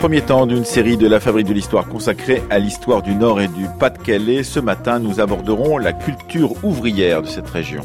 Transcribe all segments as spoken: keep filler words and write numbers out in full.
Premier temps d'une série de la Fabrique de l'Histoire consacrée à l'histoire du Nord et du Pas-de-Calais. Ce matin, nous aborderons la culture ouvrière de cette région.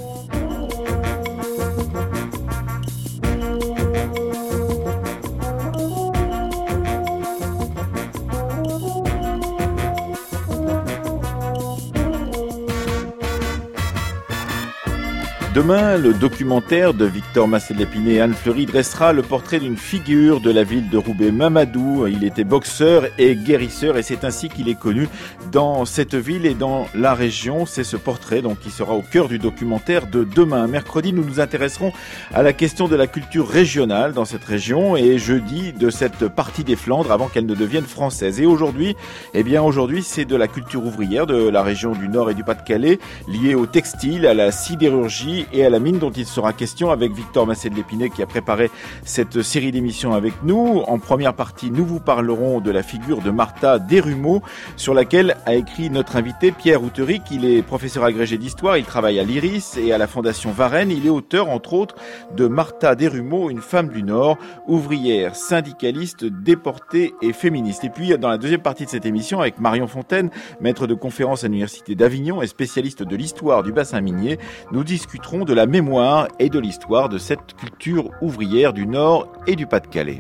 Demain, le documentaire de Victor Massé-de-Lépinay et Anne Fleury dressera le portrait d'une figure de la ville de Roubaix, Mamadou. Il était boxeur et guérisseur et c'est ainsi qu'il est connu dans cette ville et dans la région. C'est ce portrait donc qui sera au cœur du documentaire de demain. Mercredi, nous nous intéresserons à la question de la culture régionale dans cette région et jeudi de cette partie des Flandres avant qu'elle ne devienne française. Et aujourd'hui, eh bien aujourd'hui, c'est de la culture ouvrière de la région du Nord et du Pas-de-Calais liée au textile, à la sidérurgie et à la mine dont il sera question avec Victor Massé-de-Lépinay qui a préparé cette série d'émissions avec nous. En première partie, nous vous parlerons de la figure de Martha Desrumeaux sur laquelle a écrit notre invité Pierre Outeric. Il est professeur agrégé d'histoire, il travaille à l'I R I S et à la Fondation Varenne. Il est auteur, entre autres, de Martha Desrumeaux, une femme du Nord, ouvrière, syndicaliste, déportée et féministe. Et puis, dans la deuxième partie de cette émission, avec Marion Fontaine, maître de conférence à l'Université d'Avignon et spécialiste de l'histoire du bassin minier, nous discuterons de la mémoire et de l'histoire de cette culture ouvrière du Nord et du Pas-de-Calais.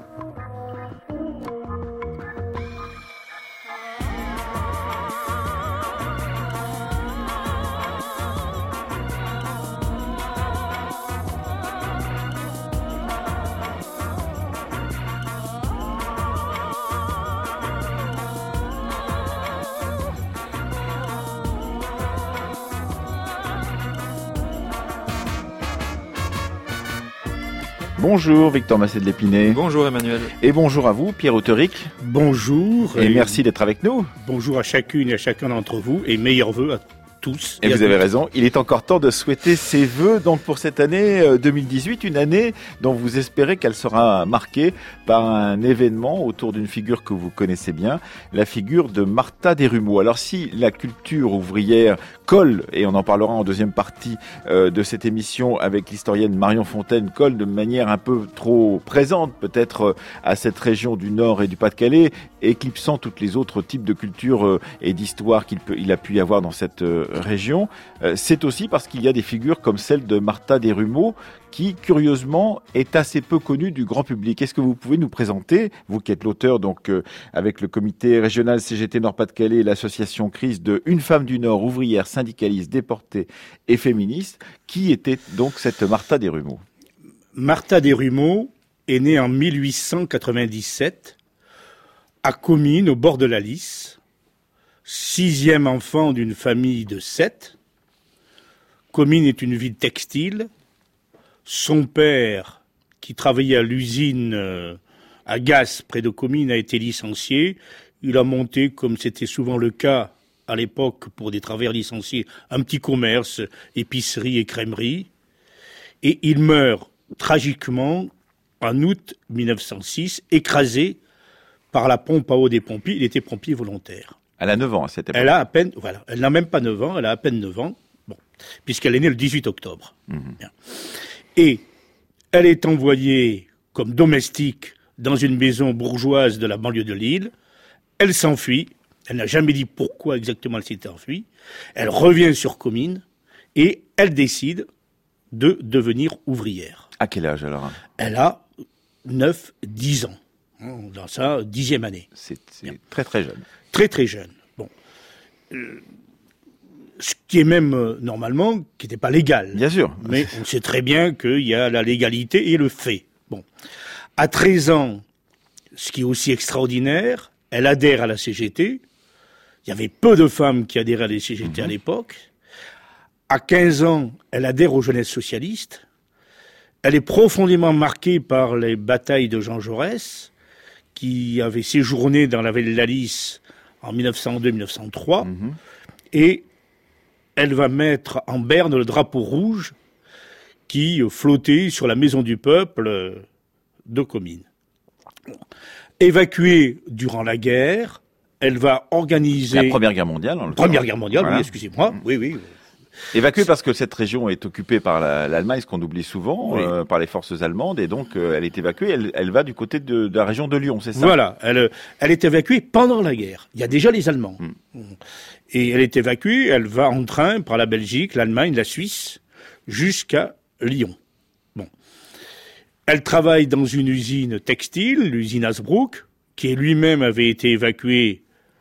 Bonjour Victor Massé-de-Lépinay. Bonjour Emmanuel. Et bonjour à vous Pierre Outeric. Bonjour. Et, et merci d'être avec nous. Bonjour à chacune et à chacun d'entre vous et meilleurs vœux à tous. Et, et vous avez raison, il est encore temps de souhaiter ses vœux donc pour cette année deux mille dix-huit, une année dont vous espérez qu'elle sera marquée par un événement autour d'une figure que vous connaissez bien, la figure de Martha Desrumeaux. Alors si la culture ouvrière colle, et on en parlera en deuxième partie euh, de cette émission avec l'historienne Marion Fontaine, colle de manière un peu trop présente peut-être euh, à cette région du Nord et du Pas-de-Calais, éclipsant toutes les autres types de cultures euh, et d'histoires qu'il peut, il a pu y avoir dans cette euh, région, euh, c'est aussi parce qu'il y a des figures comme celle de Martha Desrumeaux qui, curieusement, est assez peu connue du grand public. Est-ce que vous pouvez nous présenter, vous qui êtes l'auteur donc euh, avec le comité régional C G T Nord-Pas-de-Calais et l'association Crise de Une femme du Nord, ouvrière, syndicaliste, déportée et féministe, qui était donc cette Martha Desrumeaux? Martha Desrumeaux est née en mille huit cent quatre-vingt-dix-sept à Comines, au bord de la Lys, sixième enfant d'une famille de sept. Comines est une ville textile. Son père, qui travaillait à l'usine à Gasse, près de Comines, a été licencié. Il a monté, comme c'était souvent le cas à l'époque pour des travailleurs licenciés, un petit commerce, épicerie et crèmerie. Et il meurt tragiquement en août mille neuf cent six, écrasé par la pompe à eau des pompiers. Il était pompier volontaire. Elle a neuf ans à cette époque. Elle a à peine, voilà, elle n'a même pas neuf ans, elle a à peine neuf ans, bon, puisqu'elle est née le dix-huit octobre. Mmh. Bien. Et elle est envoyée comme domestique dans une maison bourgeoise de la banlieue de Lille. Elle s'enfuit. Elle n'a jamais dit pourquoi exactement elle s'était enfuie. Elle revient sur Comines et elle décide de devenir ouvrière. À quel âge alors? Elle a neuf dix ans, dans sa dixième année. C'est, c'est très très jeune. Très très jeune. Bon. Euh, ce qui est même, euh, normalement, qui n'était pas légal. Bien sûr. Mais on sait très bien qu'il y a la légalité et le fait. Bon. À treize ans, ce qui est aussi extraordinaire, elle adhère à la C G T. Il y avait peu de femmes qui adhéraient à la C G T mmh. à l'époque. À quinze ans, elle adhère aux jeunesses socialistes. Elle est profondément marquée par les batailles de Jean Jaurès, qui avait séjourné dans la vallée de la Lys en mille neuf cent deux mille neuf cent trois. Mmh. Et elle va mettre en berne le drapeau rouge qui flottait sur la maison du peuple de Comines. Évacuée durant la guerre, elle va organiser... La Première Guerre mondiale. En Première Guerre mondiale, voilà. Oui, excusez-moi. Mmh. Oui, oui. Évacuée parce que cette région est occupée par la, l'Allemagne, ce qu'on oublie souvent, oui. euh, par les forces allemandes, et donc euh, elle est évacuée, elle, elle va du côté de, de la région de Lyon, c'est ça? Voilà, elle, elle est évacuée pendant la guerre. Il y a déjà les Allemands. Mm. Et elle est évacuée, elle va en train par la Belgique, l'Allemagne, la Suisse, jusqu'à Lyon. Bon. Elle travaille dans une usine textile, l'usine Hasbrook, qui lui-même avait été évacué,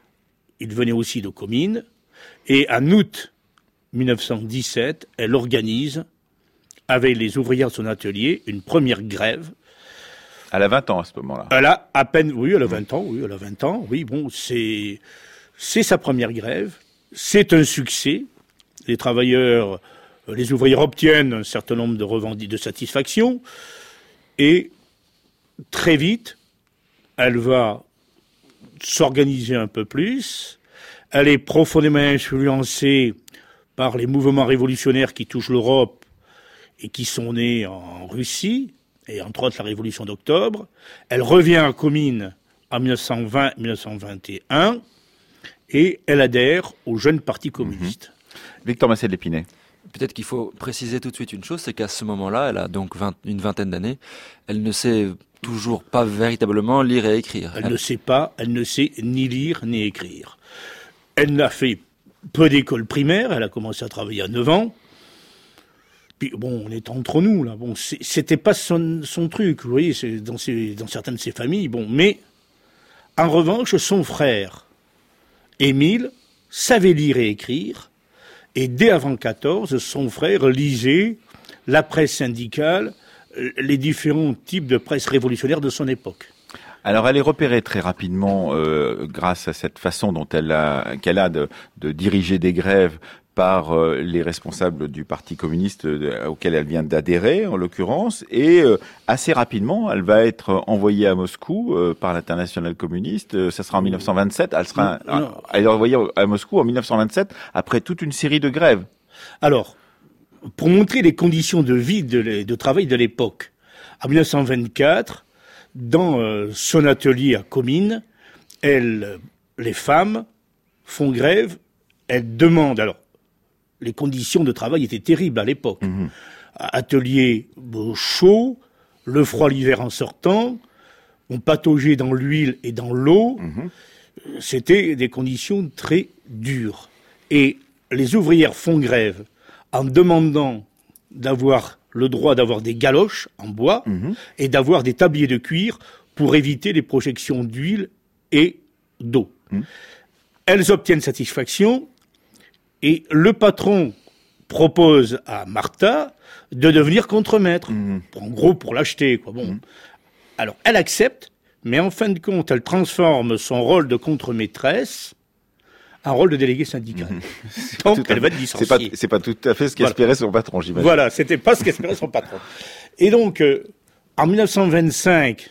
il venait aussi de Comines, et en août dix-neuf cent dix-sept, elle organise, avec les ouvrières de son atelier, une première grève. Elle a vingt ans à ce moment-là. Elle a à peine, oui, elle a vingt ans, oui, elle a vingt ans, oui, bon, c'est, c'est sa première grève. C'est un succès. Les travailleurs, les ouvrières obtiennent un certain nombre de revendications, de satisfactions. Et, très vite, elle va s'organiser un peu plus. Elle est profondément influencée par les mouvements révolutionnaires qui touchent l'Europe et qui sont nés en Russie, et entre autres la Révolution d'octobre. Elle revient à Comines en dix-neuf cent vingt dix-neuf cent vingt et un et elle adhère au jeune parti communiste. Mmh. Victor Massé de l'Épinay. Peut-être qu'il faut préciser tout de suite une chose, c'est qu'à ce moment-là, elle a donc vingt, une vingtaine d'années, elle ne sait toujours pas véritablement lire et écrire. Elle, elle ne sait pas, elle ne sait ni lire ni écrire. Elle n'a fait peu d'école primaire, elle a commencé à travailler à neuf ans. Puis bon, on est entre nous là. Bon, c'était pas son, son truc, vous voyez, c'est dans, ses, dans certaines de ses familles. Bon, mais en revanche, son frère Émile savait lire et écrire, et dès avant quatorze, son frère lisait la presse syndicale, les différents types de presse révolutionnaire de son époque. Alors, elle est repérée très rapidement euh, grâce à cette façon dont elle a, qu'elle a de, de diriger des grèves par euh, les responsables du Parti communiste euh, auquel elle vient d'adhérer, en l'occurrence, et euh, assez rapidement, elle va être envoyée à Moscou euh, par l'Internationale communiste. Euh, ça sera en dix-neuf cent vingt-sept. Elle sera, non, non. Elle est envoyée à Moscou en dix-neuf cent vingt-sept après toute une série de grèves. Alors, pour montrer les conditions de vie, de, de travail de l'époque, en dix-neuf cent vingt-quatre, dans euh, son atelier à Comines, elle, les femmes font grève, elles demandent, alors, les conditions de travail étaient terribles à l'époque. Mmh. Atelier chaud, le froid l'hiver en sortant, on pataugeait dans l'huile et dans l'eau. Mmh. C'était des conditions très dures. Et les ouvrières font grève en demandant d'avoir le droit d'avoir des galoches en bois mmh. et d'avoir des tabliers de cuir pour éviter les projections d'huile et d'eau. Mmh. Elles obtiennent satisfaction. Et le patron propose à Martha de devenir contremaître. Mmh. En gros, pour l'acheter, quoi. Bon. Mmh. Alors, elle accepte, mais en fin de compte, elle transforme son rôle de contremaîtresse en rôle de délégué syndical. Mmh. Donc, elle va être licenciée. C'est pas, c'est pas tout à fait ce qu'espérait voilà. son patron, j'imagine. Voilà, c'était pas ce qu'espérait son patron. Et donc, euh, en dix-neuf cent vingt-cinq,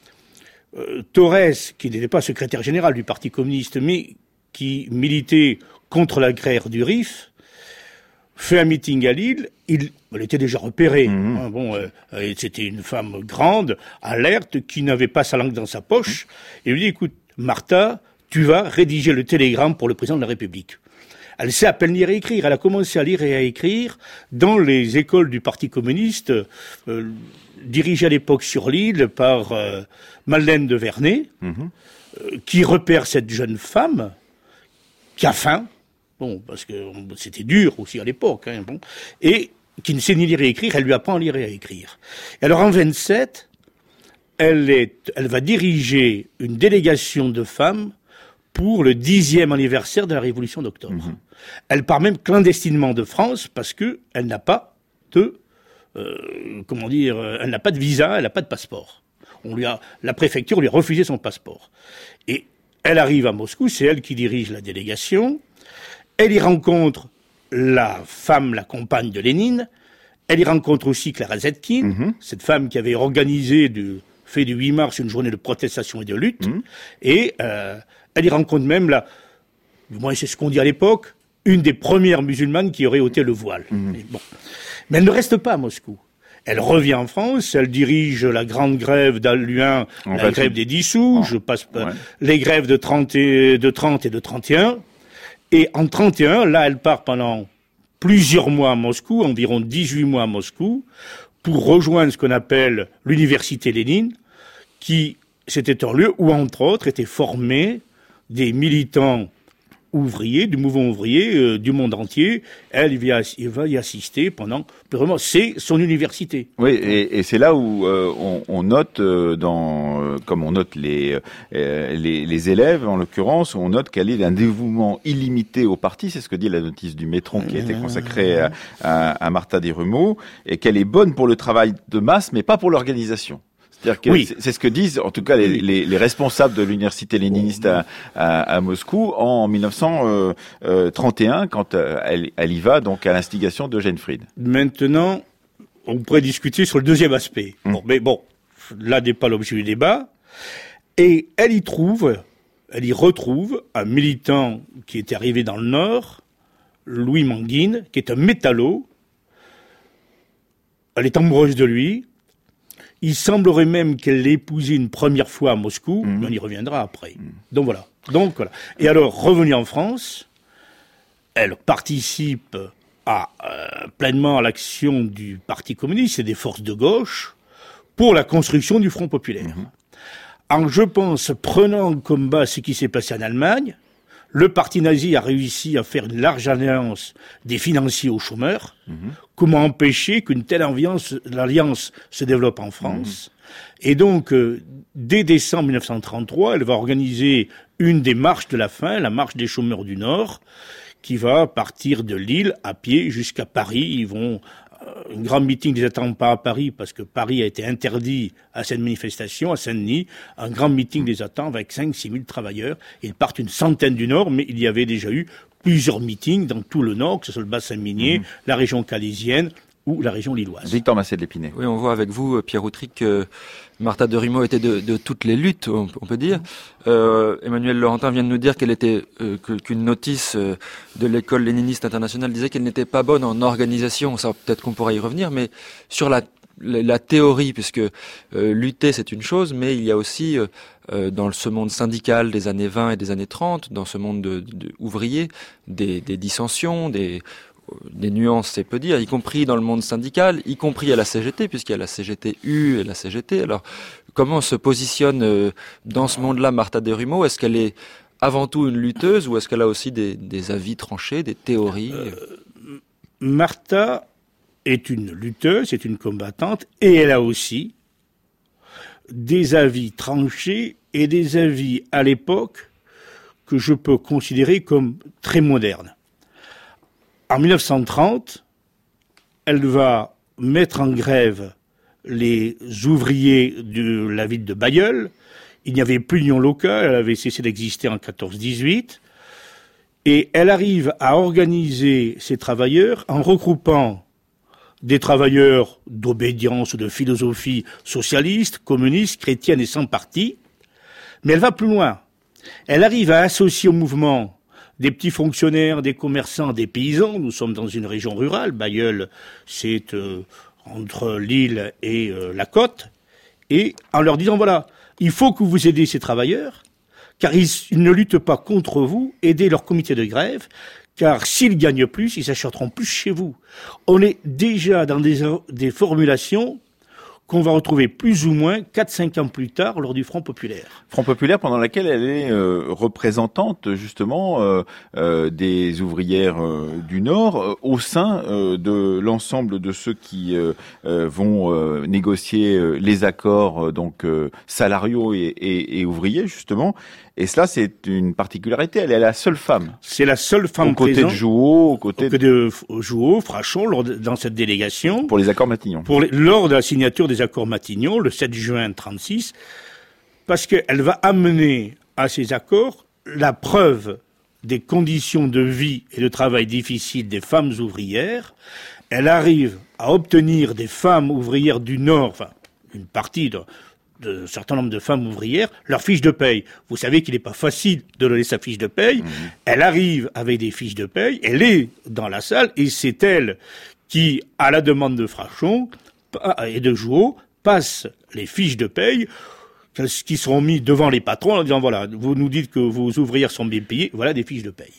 euh, Torres, qui n'était pas secrétaire général du Parti communiste, mais qui militait contre la guerre du Rif, fait un meeting à Lille. Il, elle était déjà repérée. Mmh. Hein, bon, euh, c'était une femme grande, alerte, qui n'avait pas sa langue dans sa poche. Mmh. Et il lui dit, écoute, Martha, tu vas rédiger le télégramme pour le président de la République. Elle sait à peine lire et écrire. Elle a commencé à lire et à écrire dans les écoles du Parti communiste, euh, dirigées à l'époque sur l'île par euh, Madeleine de Vernay, mmh. euh, qui repère cette jeune femme qui a faim. Bon, parce que c'était dur aussi à l'époque, hein, bon, et qui ne sait ni lire et écrire, elle lui apprend à lire et à écrire. Et alors en vingt-sept, elle, est, elle va diriger une délégation de femmes pour le dixième anniversaire de la Révolution d'octobre. Mmh. Elle part même clandestinement de France parce que elle n'a pas de, euh, comment dire, elle n'a pas de visa, elle n'a pas de passeport. On lui a, la préfecture lui a refusé son passeport. Et elle arrive à Moscou, c'est elle qui dirige la délégation. Elle y rencontre la femme, la compagne de Lénine. Elle y rencontre aussi Clara Zetkin, mmh. cette femme qui avait organisé, du fait du huit mars, une journée de protestation et de lutte. Mmh. Et euh, elle y rencontre même, la, du moins c'est ce qu'on dit à l'époque, une des premières musulmanes qui aurait ôté le voile. Mmh. Mais, bon. Mais elle ne reste pas à Moscou. Elle revient en France, elle dirige la grande grève d'Alluin, la fait, grève des dix sous, oh. je passe ouais. les grèves de trente et, de trente et de trente et un. Et en trente et un, là, elle part pendant plusieurs mois à Moscou, environ dix-huit mois à Moscou, pour rejoindre ce qu'on appelle l'université Lénine, qui c'était un lieu où, entre autres, étaient formés des militants ouvriers, du mouvement ouvrier euh, du monde entier. Elle, il va, il va y assister pendant... Vraiment, c'est son université. Oui, et, et c'est là où euh, on, on note, euh, dans, euh, comme on note les, euh, les, les élèves, en l'occurrence, on note qu'elle est d'un dévouement illimité au parti. C'est ce que dit la notice du Métron qui a été consacrée à, à, à Martha Desrumaux, et qu'elle est bonne pour le travail de masse, mais pas pour l'organisation. C'est-à-dire que oui. c'est ce que disent, en tout cas, les, les, les responsables de l'université léniniste à, à, à Moscou en mille neuf cent trente et un, quand elle, elle y va, donc à l'instigation d'Eugène Fried. Maintenant, on pourrait discuter sur le deuxième aspect. Mmh. Bon, mais bon, là n'est pas l'objet du débat. Et elle y trouve, elle y retrouve un militant qui était arrivé dans le Nord, Louis Manguine, qui est un métallo. Elle est amoureuse de lui. Il semblerait même qu'elle l'ait épousé une première fois à Moscou, mmh. mais on y reviendra après. Mmh. Donc voilà. Donc voilà. Et alors, revenue en France, elle participe à, euh, pleinement à l'action du Parti communiste et des forces de gauche pour la construction du Front populaire. Mmh. En, je pense, prenant comme base ce qui s'est passé en Allemagne, le parti nazi a réussi à faire une large alliance des financiers aux chômeurs. Mmh. Comment empêcher qu'une telle alliance, l'alliance se développe en France? Mmh. Et donc, euh, dès décembre mille neuf cent trente-trois, elle va organiser une des marches de la faim, la marche des chômeurs du Nord, qui va partir de Lille à pied jusqu'à Paris. Ils vont euh, un grand meeting les attend pas à Paris parce que Paris a été interdit à cette manifestation, à Saint-Denis. Un grand meeting les attend avec cinq six mille travailleurs. Ils partent une centaine du Nord, mais il y avait déjà eu plusieurs meetings dans tout le Nord, que ce soit le bassin minier, mmh. la région calaisienne ou la région lilloise. Victor Massé de l'Épinay. Oui, on voit avec vous, Pierre Outtric, que Martha Desrumaux était de, de toutes les luttes, on, on peut dire. Euh, Emmanuel Laurentin vient de nous dire qu'elle était euh, que, qu'une notice euh, de l'école léniniste internationale disait qu'elle n'était pas bonne en organisation. Ça, peut-être qu'on pourra y revenir, mais sur la la, la théorie, puisque euh, lutter c'est une chose, mais il y a aussi euh, euh, dans ce monde syndical des années vingt et des années trente, dans ce monde de, de, de ouvrier, des, des dissensions, des des nuances, c'est peu dire, y compris dans le monde syndical, y compris à la C G T, puisqu'il y a la C G T U et la C G T. Alors, comment se positionne euh, dans ce monde-là Martha Desrumaux? Est-ce qu'elle est avant tout une lutteuse ou est-ce qu'elle a aussi des, des avis tranchés, des théories? euh, Martha est une lutteuse, est une combattante, et elle a aussi des avis tranchés et des avis à l'époque que je peux considérer comme très modernes. En mille neuf cent trente, elle va mettre en grève les ouvriers de la ville de Bailleul. Il n'y avait plus d'union locale, elle avait cessé d'exister en quatorze dix-huit. Et elle arrive à organiser ces travailleurs en regroupant des travailleurs d'obédience ou de philosophie socialiste, communiste, chrétienne et sans parti. Mais elle va plus loin. Elle arrive à associer au mouvement des petits fonctionnaires, des commerçants, des paysans. Nous sommes dans une région rurale. Bailleul, c'est euh, entre l'île et euh, la côte. Et en leur disant, voilà, il faut que vous aidiez ces travailleurs, car ils, ils ne luttent pas contre vous, aidez leur comité de grève, car s'ils gagnent plus, ils achèteront plus chez vous. On est déjà dans des, des formulations qu'on va retrouver plus ou moins quatre cinq ans plus tard lors du Front populaire. Front populaire pendant laquelle elle est euh, représentante justement euh, euh, des ouvrières euh, du Nord euh, au sein euh, de l'ensemble de ceux qui euh, euh, vont euh, négocier euh, les accords euh, donc euh, salariaux et, et, et ouvriers justement. Et cela, c'est une particularité. Elle est la seule femme. C'est la seule femme aux côtés présente, de Jouot, aux côtés de, de Jouot, Frachon, lors de, dans cette délégation. Pour les accords Matignon. Pour les, lors de la signature des accords Matignon, le sept juin trente-six, parce qu'elle va amener à ces accords la preuve des conditions de vie et de travail difficiles des femmes ouvrières. Elle arrive à obtenir des femmes ouvrières du Nord, enfin, une partie de d'un certain nombre de femmes ouvrières, leur fiche de paye. Vous savez qu'il n'est pas facile de donner sa fiche de paye. Mmh. Elle arrive avec des fiches de paye, elle est dans la salle, et c'est elle qui, à la demande de Frachon et de Jouot, passe les fiches de paye qui seront mises devant les patrons en disant, voilà, vous nous dites que vos ouvrières sont bien payées, voilà des fiches de paye.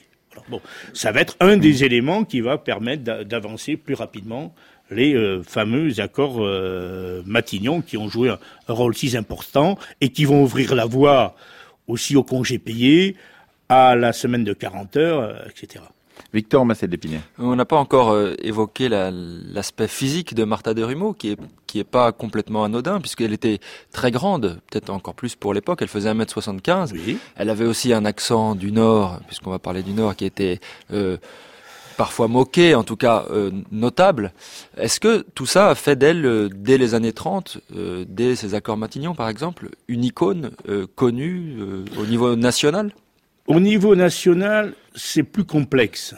Bon, ça va être un des éléments qui va permettre d'avancer plus rapidement les euh, fameux accords euh, Matignon qui ont joué un, un rôle si important et qui vont ouvrir la voie aussi au congé payé, à la semaine de quarante heures, euh, et cetera. Victor Massé-Lépinay. On n'a pas encore euh, évoqué la, l'aspect physique de Martha Desrumaux, qui est qui est pas complètement anodin, puisqu'elle était très grande, peut-être encore plus pour l'époque, elle faisait un mètre soixante-quinze. Oui. Elle avait aussi un accent du Nord, puisqu'on va parler du Nord, qui était euh, parfois moqué, en tout cas euh, notable. Est-ce que tout ça a fait d'elle, euh, dès les années trente, euh, dès ses accords Matignon par exemple, une icône euh, connue euh, au niveau national ? Au niveau national, c'est plus complexe.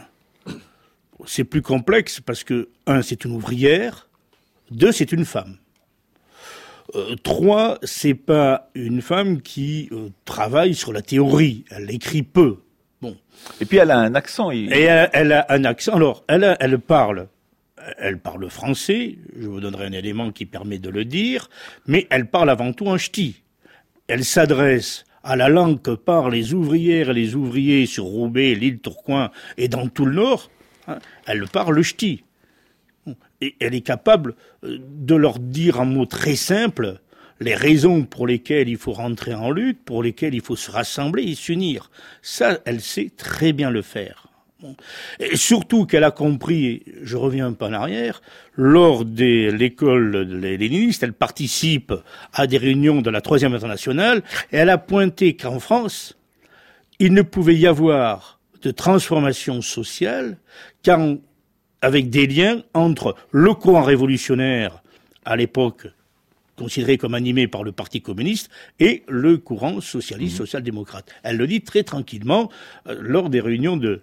C'est plus complexe parce que, un, c'est une ouvrière, deux, c'est une femme. Euh, trois, c'est pas une femme qui euh, travaille sur la théorie, elle écrit peu. Bon. Et puis elle a un accent. Il... Et elle, elle a un accent. Alors, elle, a, elle parle, elle parle français. Je vous donnerai un élément qui permet de le dire, mais elle parle avant tout en ch'ti. Elle s'adresse à la langue que parlent les ouvrières et les ouvriers sur Roubaix, l'île Tourcoing et dans tout le Nord. Hein, elle parle le ch'ti. Et elle est capable de leur dire en mots très simples les raisons pour lesquelles il faut rentrer en lutte, pour lesquelles il faut se rassembler et s'unir. Ça, elle sait très bien le faire. Et surtout qu'elle a compris, je reviens un peu en arrière, lors de l'école léniniste, elle participe à des réunions de la Troisième Internationale, et elle a pointé qu'en France, il ne pouvait y avoir de transformation sociale qu'en, avec des liens entre le courant révolutionnaire, à l'époque considéré comme animé par le Parti communiste, et le courant socialiste, mmh. social-démocrate. Elle le dit très tranquillement euh, lors des réunions de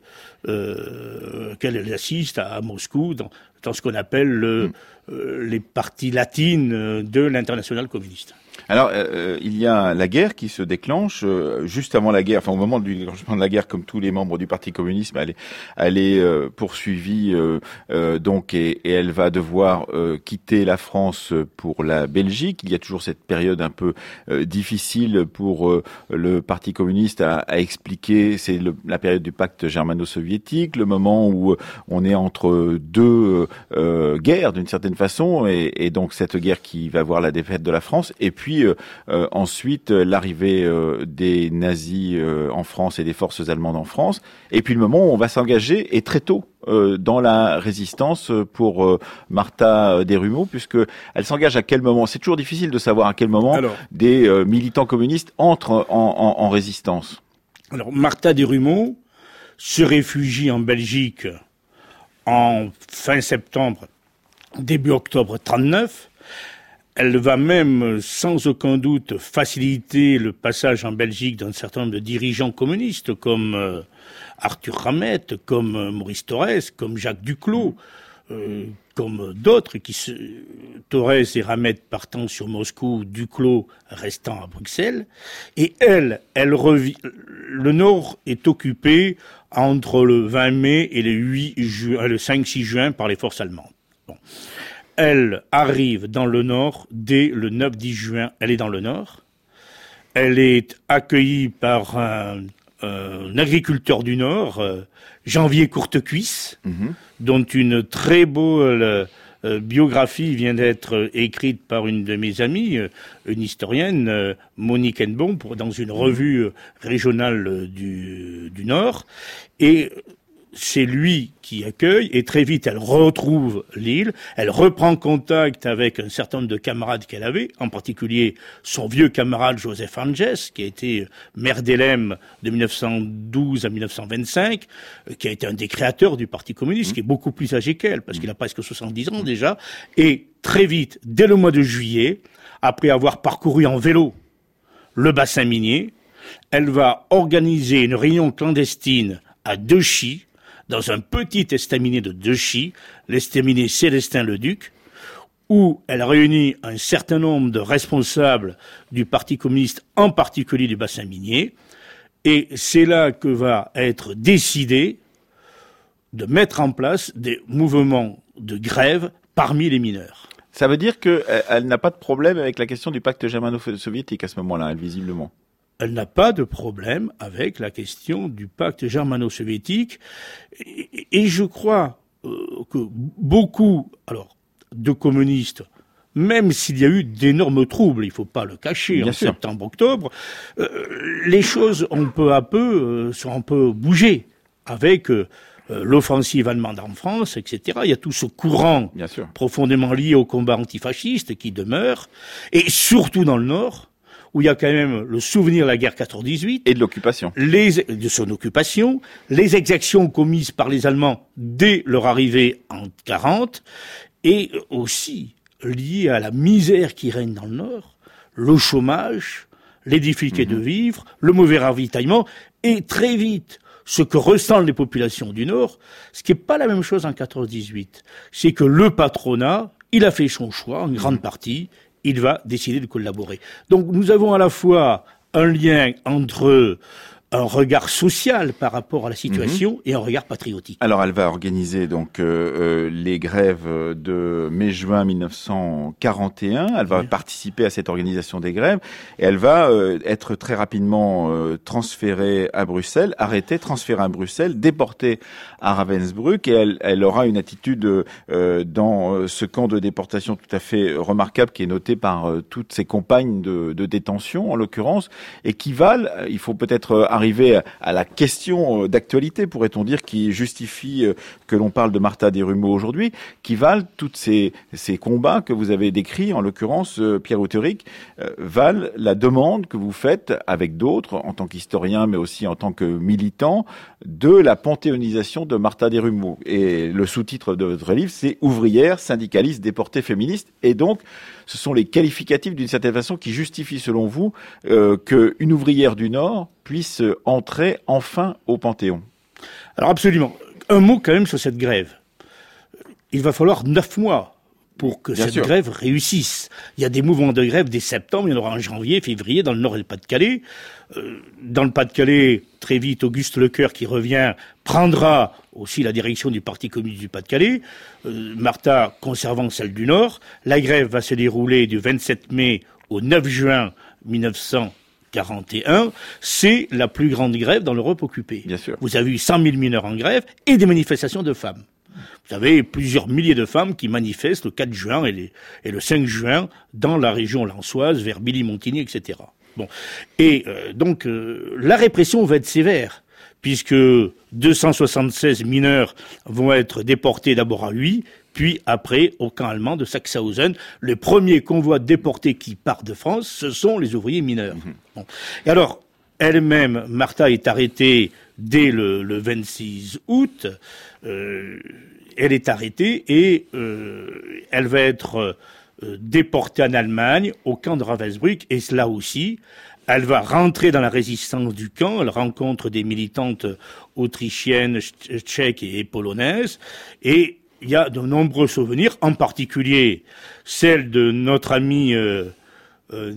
euh, qu'elle assiste à, à Moscou, dans, dans ce qu'on appelle le, mmh. euh, les parties latines de l'internationale communiste. Alors, euh, il y a la guerre qui se déclenche euh, juste avant la guerre, enfin au moment du déclenchement de la guerre, comme tous les membres du Parti communiste, elle est, elle est euh, poursuivie euh, euh, donc et, et elle va devoir euh, quitter la France pour la Belgique. Il y a toujours cette période un peu euh, difficile pour euh, le Parti communiste à, à expliquer. C'est le, la période du pacte germano-soviétique, le moment où on est entre deux euh, guerres d'une certaine façon, et, et donc cette guerre qui va voir la défaite de la France, et puis Puis euh, euh, ensuite euh, l'arrivée euh, des nazis euh, en France et des forces allemandes en France, et puis le moment où on va s'engager, et très tôt, euh, dans la résistance pour euh, Martha Desrumaux, puisque elle s'engage à quel moment? C'est toujours difficile de savoir à quel moment alors, des euh, militants communistes entrent en, en, en résistance. Alors Martha Desrumaux se réfugie en Belgique en fin septembre, début octobre trente-neuf. Elle va même, sans aucun doute, faciliter le passage en Belgique d'un certain nombre de dirigeants communistes, comme euh, Arthur Ramette, comme euh, Maurice Thorez, comme Jacques Duclos, euh, comme d'autres, qui se... Thorez et Ramette partant sur Moscou, Duclos restant à Bruxelles. Et elle, elle revient... Le Nord est occupé entre le vingt mai et le, huit ju... le cinq six juin par les forces allemandes. Bon. Elle arrive dans le Nord dès le neuf dix juin. Elle est dans le Nord. Elle est accueillie par un, un agriculteur du Nord, euh, Janvier Courtecuisse, mmh. dont une très belle euh, biographie vient d'être écrite par une de mes amies, euh, une historienne, euh, Monique Henbon, pour, dans une revue régionale du, du Nord. Et c'est lui qui accueille, et très vite elle retrouve l'île, elle reprend contact avec un certain nombre de camarades qu'elle avait, en particulier son vieux camarade Joseph Angès, qui a été maire d'Helem de mille neuf cent douze à mille neuf cent vingt-cinq, qui a été un des créateurs du Parti communiste, mmh. qui est beaucoup plus âgé qu'elle, parce qu'il a presque soixante-dix ans déjà, et très vite, dès le mois de juillet, après avoir parcouru en vélo le bassin minier, elle va organiser une réunion clandestine à Dechy, dans un petit estaminet de Dechy, l'estaminet Célestin-le-Duc, où elle réunit un certain nombre de responsables du Parti communiste, en particulier du bassin minier, et c'est là que va être décidé de mettre en place des mouvements de grève parmi les mineurs. Ça veut dire qu'elle n'a pas de problème avec la question du pacte germano-soviétique à ce moment-là, elle, visiblement. elle n'a pas de problème avec la question du pacte germano-soviétique. Et, et je crois euh, que beaucoup, alors, de communistes, même s'il y a eu d'énormes troubles, il ne faut pas le cacher, Bien en sûr. septembre-octobre, euh, les choses ont peu à peu, euh, sont un peu bougées avec euh, l'offensive allemande en France, et cetera. Il y a tout ce courant Bien sûr. profondément lié au combat antifasciste qui demeure, et surtout dans le Nord, où il y a quand même le souvenir de la guerre quatorze dix-huit, Et de l'occupation. les, de son occupation, les exactions commises par les Allemands dès leur arrivée en quarante, et aussi liées à la misère qui règne dans le Nord, le chômage, les difficultés Mhm. de vivre, le mauvais ravitaillement, et très vite, ce que ressentent les populations du Nord, ce qui n'est pas la même chose en quatorze dix-huit, c'est que le patronat, il a fait son choix, en grande partie, il va décider de collaborer. Donc nous avons à la fois un lien entre un regard social par rapport à la situation et un regard patriotique. Alors, elle va organiser donc euh, euh, les grèves de mai-juin mille neuf cent quarante et un. Elle va Oui. participer à cette organisation des grèves et elle va euh, être très rapidement euh, transférée à Bruxelles, arrêtée, transférée à Bruxelles, déportée à Ravensbrück, et elle, elle aura une attitude euh, dans ce camp de déportation tout à fait remarquable qui est noté par euh, toutes ses compagnes de, de détention en l'occurrence, et qui valent, il faut peut-être arriver à la question d'actualité, pourrait-on dire, qui justifie que l'on parle de Martha Desrumeaux aujourd'hui, qui valent toutes ces, ces combats que vous avez décrits, en l'occurrence, Pierre Uttering, euh, valent la demande que vous faites avec d'autres, en tant qu'historien, mais aussi en tant que militant, de la panthéonisation de Martha Desrumeaux. Et le sous-titre de votre livre, c'est « Ouvrière, syndicaliste, déportée, féministe ». Et donc, ce sont les qualificatifs, d'une certaine façon, qui justifient, selon vous, euh, qu'une ouvrière du Nord puisse entrer enfin au Panthéon. Alors absolument. Un mot quand même sur cette grève. Il va falloir neuf mois pour que Bien cette sûr. grève réussisse. Il y a des mouvements de grève dès septembre, il y en aura en janvier, février, dans le Nord et le Pas-de-Calais. Euh, dans le Pas-de-Calais, très vite, Auguste Lecœur, qui revient, prendra aussi la direction du Parti communiste du Pas-de-Calais. Euh, Martha conservant celle du Nord. La grève va se dérouler du vingt-sept mai au neuf juin mille neuf cent quarante et un. C'est la plus grande grève dans l'Europe occupée. Bien sûr. Vous avez eu cent mille mineurs en grève et des manifestations de femmes. Vous avez plusieurs milliers de femmes qui manifestent le quatre juin et, les, et le cinq juin dans la région lensoise, vers Billy-Montigny, et cetera. Bon. Et euh, donc, euh, la répression va être sévère, puisque deux cent soixante-seize mineurs vont être déportés d'abord à Huy, puis après au camp allemand de Sachsenhausen. Les premiers convois déportés qui partent de France, ce sont les ouvriers mineurs. Mmh. Bon. Et alors, elle-même, Martha est arrêtée dès le, le vingt-six août. Euh, elle est arrêtée et euh, elle va être euh, déportée en Allemagne, au camp de Ravensbrück, et là aussi, elle va rentrer dans la résistance du camp. Elle rencontre des militantes autrichiennes, tchèques et polonaises, et il y a de nombreux souvenirs, en particulier celle de notre amie euh, euh,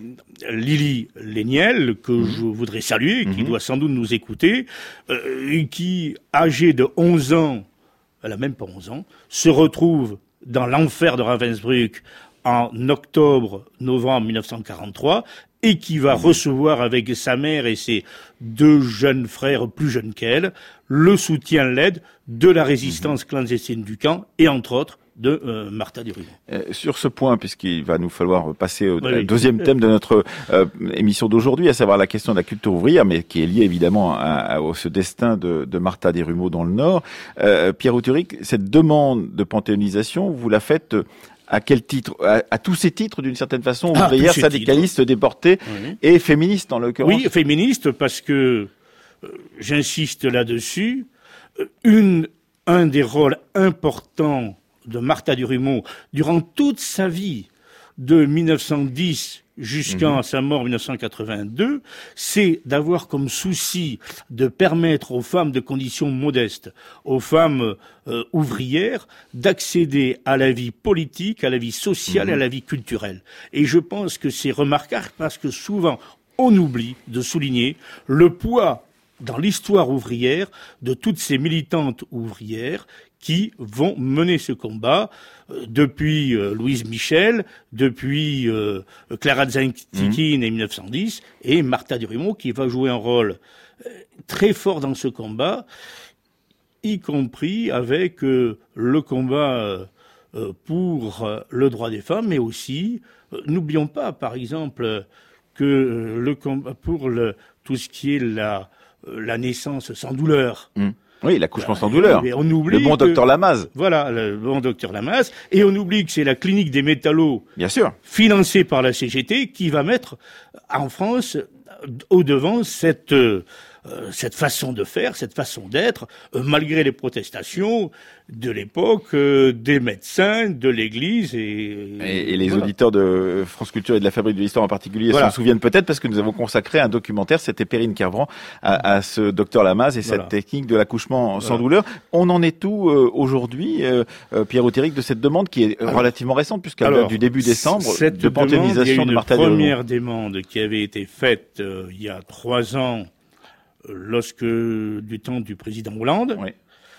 Lily Léniel, que mmh. je voudrais saluer, mmh. qui doit sans doute nous écouter, euh, qui, âgée de onze ans, elle a même pas onze ans, se retrouve dans l'enfer de Ravensbrück en octobre-novembre mille neuf cent quarante-trois, et qui va mmh. recevoir avec sa mère et ses deux jeunes frères plus jeunes qu'elle le soutien, l'aide de la résistance mmh. clandestine du camp et entre autres de euh, Martha Desrumeaux. Euh, sur ce point, puisqu'il va nous falloir passer au oui. deuxième thème de notre euh, émission d'aujourd'hui, à savoir la question de la culture ouvrière, mais qui est liée évidemment à, à, à ce destin de, de Martha Desrumeaux dans le Nord. Euh, Pierre Uttering, cette demande de panthéonisation, vous la faites à quel titre? à, à tous ces titres, d'une certaine façon, ah, ouvrière, syndicaliste, déportée oui. et féministe en l'occurrence. Oui, féministe, parce que, euh, j'insiste là-dessus, une, un des rôles importants de Martha Desrumeaux durant toute sa vie, de mille neuf cent dix jusqu'à mmh. sa mort en mille neuf cent quatre-vingt-deux, c'est d'avoir comme souci de permettre aux femmes de conditions modestes, aux femmes euh, ouvrières, d'accéder à la vie politique, à la vie sociale, mmh. et à la vie culturelle. Et je pense que c'est remarquable parce que souvent on oublie de souligner le poids dans l'histoire ouvrière de toutes ces militantes ouvrières qui vont mener ce combat euh, depuis euh, Louise Michel, depuis euh, Clara Zetkin mmh. en dix-neuf cent dix, et Martha Desrumaux qui va jouer un rôle euh, très fort dans ce combat, y compris avec euh, le combat euh, pour euh, le droit des femmes, mais aussi, euh, n'oublions pas, par exemple, que euh, le combat pour le, tout ce qui est la, euh, la naissance sans douleur. Mmh. Oui, l'accouchement sans douleur. Et on oublie le bon que, docteur Lamaze. Voilà, le bon docteur Lamaze. Et on oublie que c'est la clinique des métallos, bien sûr, financée par la C G T, qui va mettre en France au devant cette euh, cette façon de faire, cette façon d'être, euh, malgré les protestations de l'époque, euh, des médecins, de l'Église et... Et, et les voilà. auditeurs de France Culture et de la Fabrique de l'Histoire en particulier voilà. s'en souviennent peut-être parce que nous avons consacré un documentaire, c'était Perrine Kervran, à, à ce docteur Lamaze et voilà. cette technique de l'accouchement voilà. sans douleur. On en est où euh, aujourd'hui, euh, euh, Pierre Authéric, de cette demande qui est alors, relativement récente puisqu'elle date du début décembre, cette de panthéonisation de Martha Desrumaux. Il y a une une première demande qui avait été faite euh, il y a trois ans lorsque du temps du président Hollande. Oui.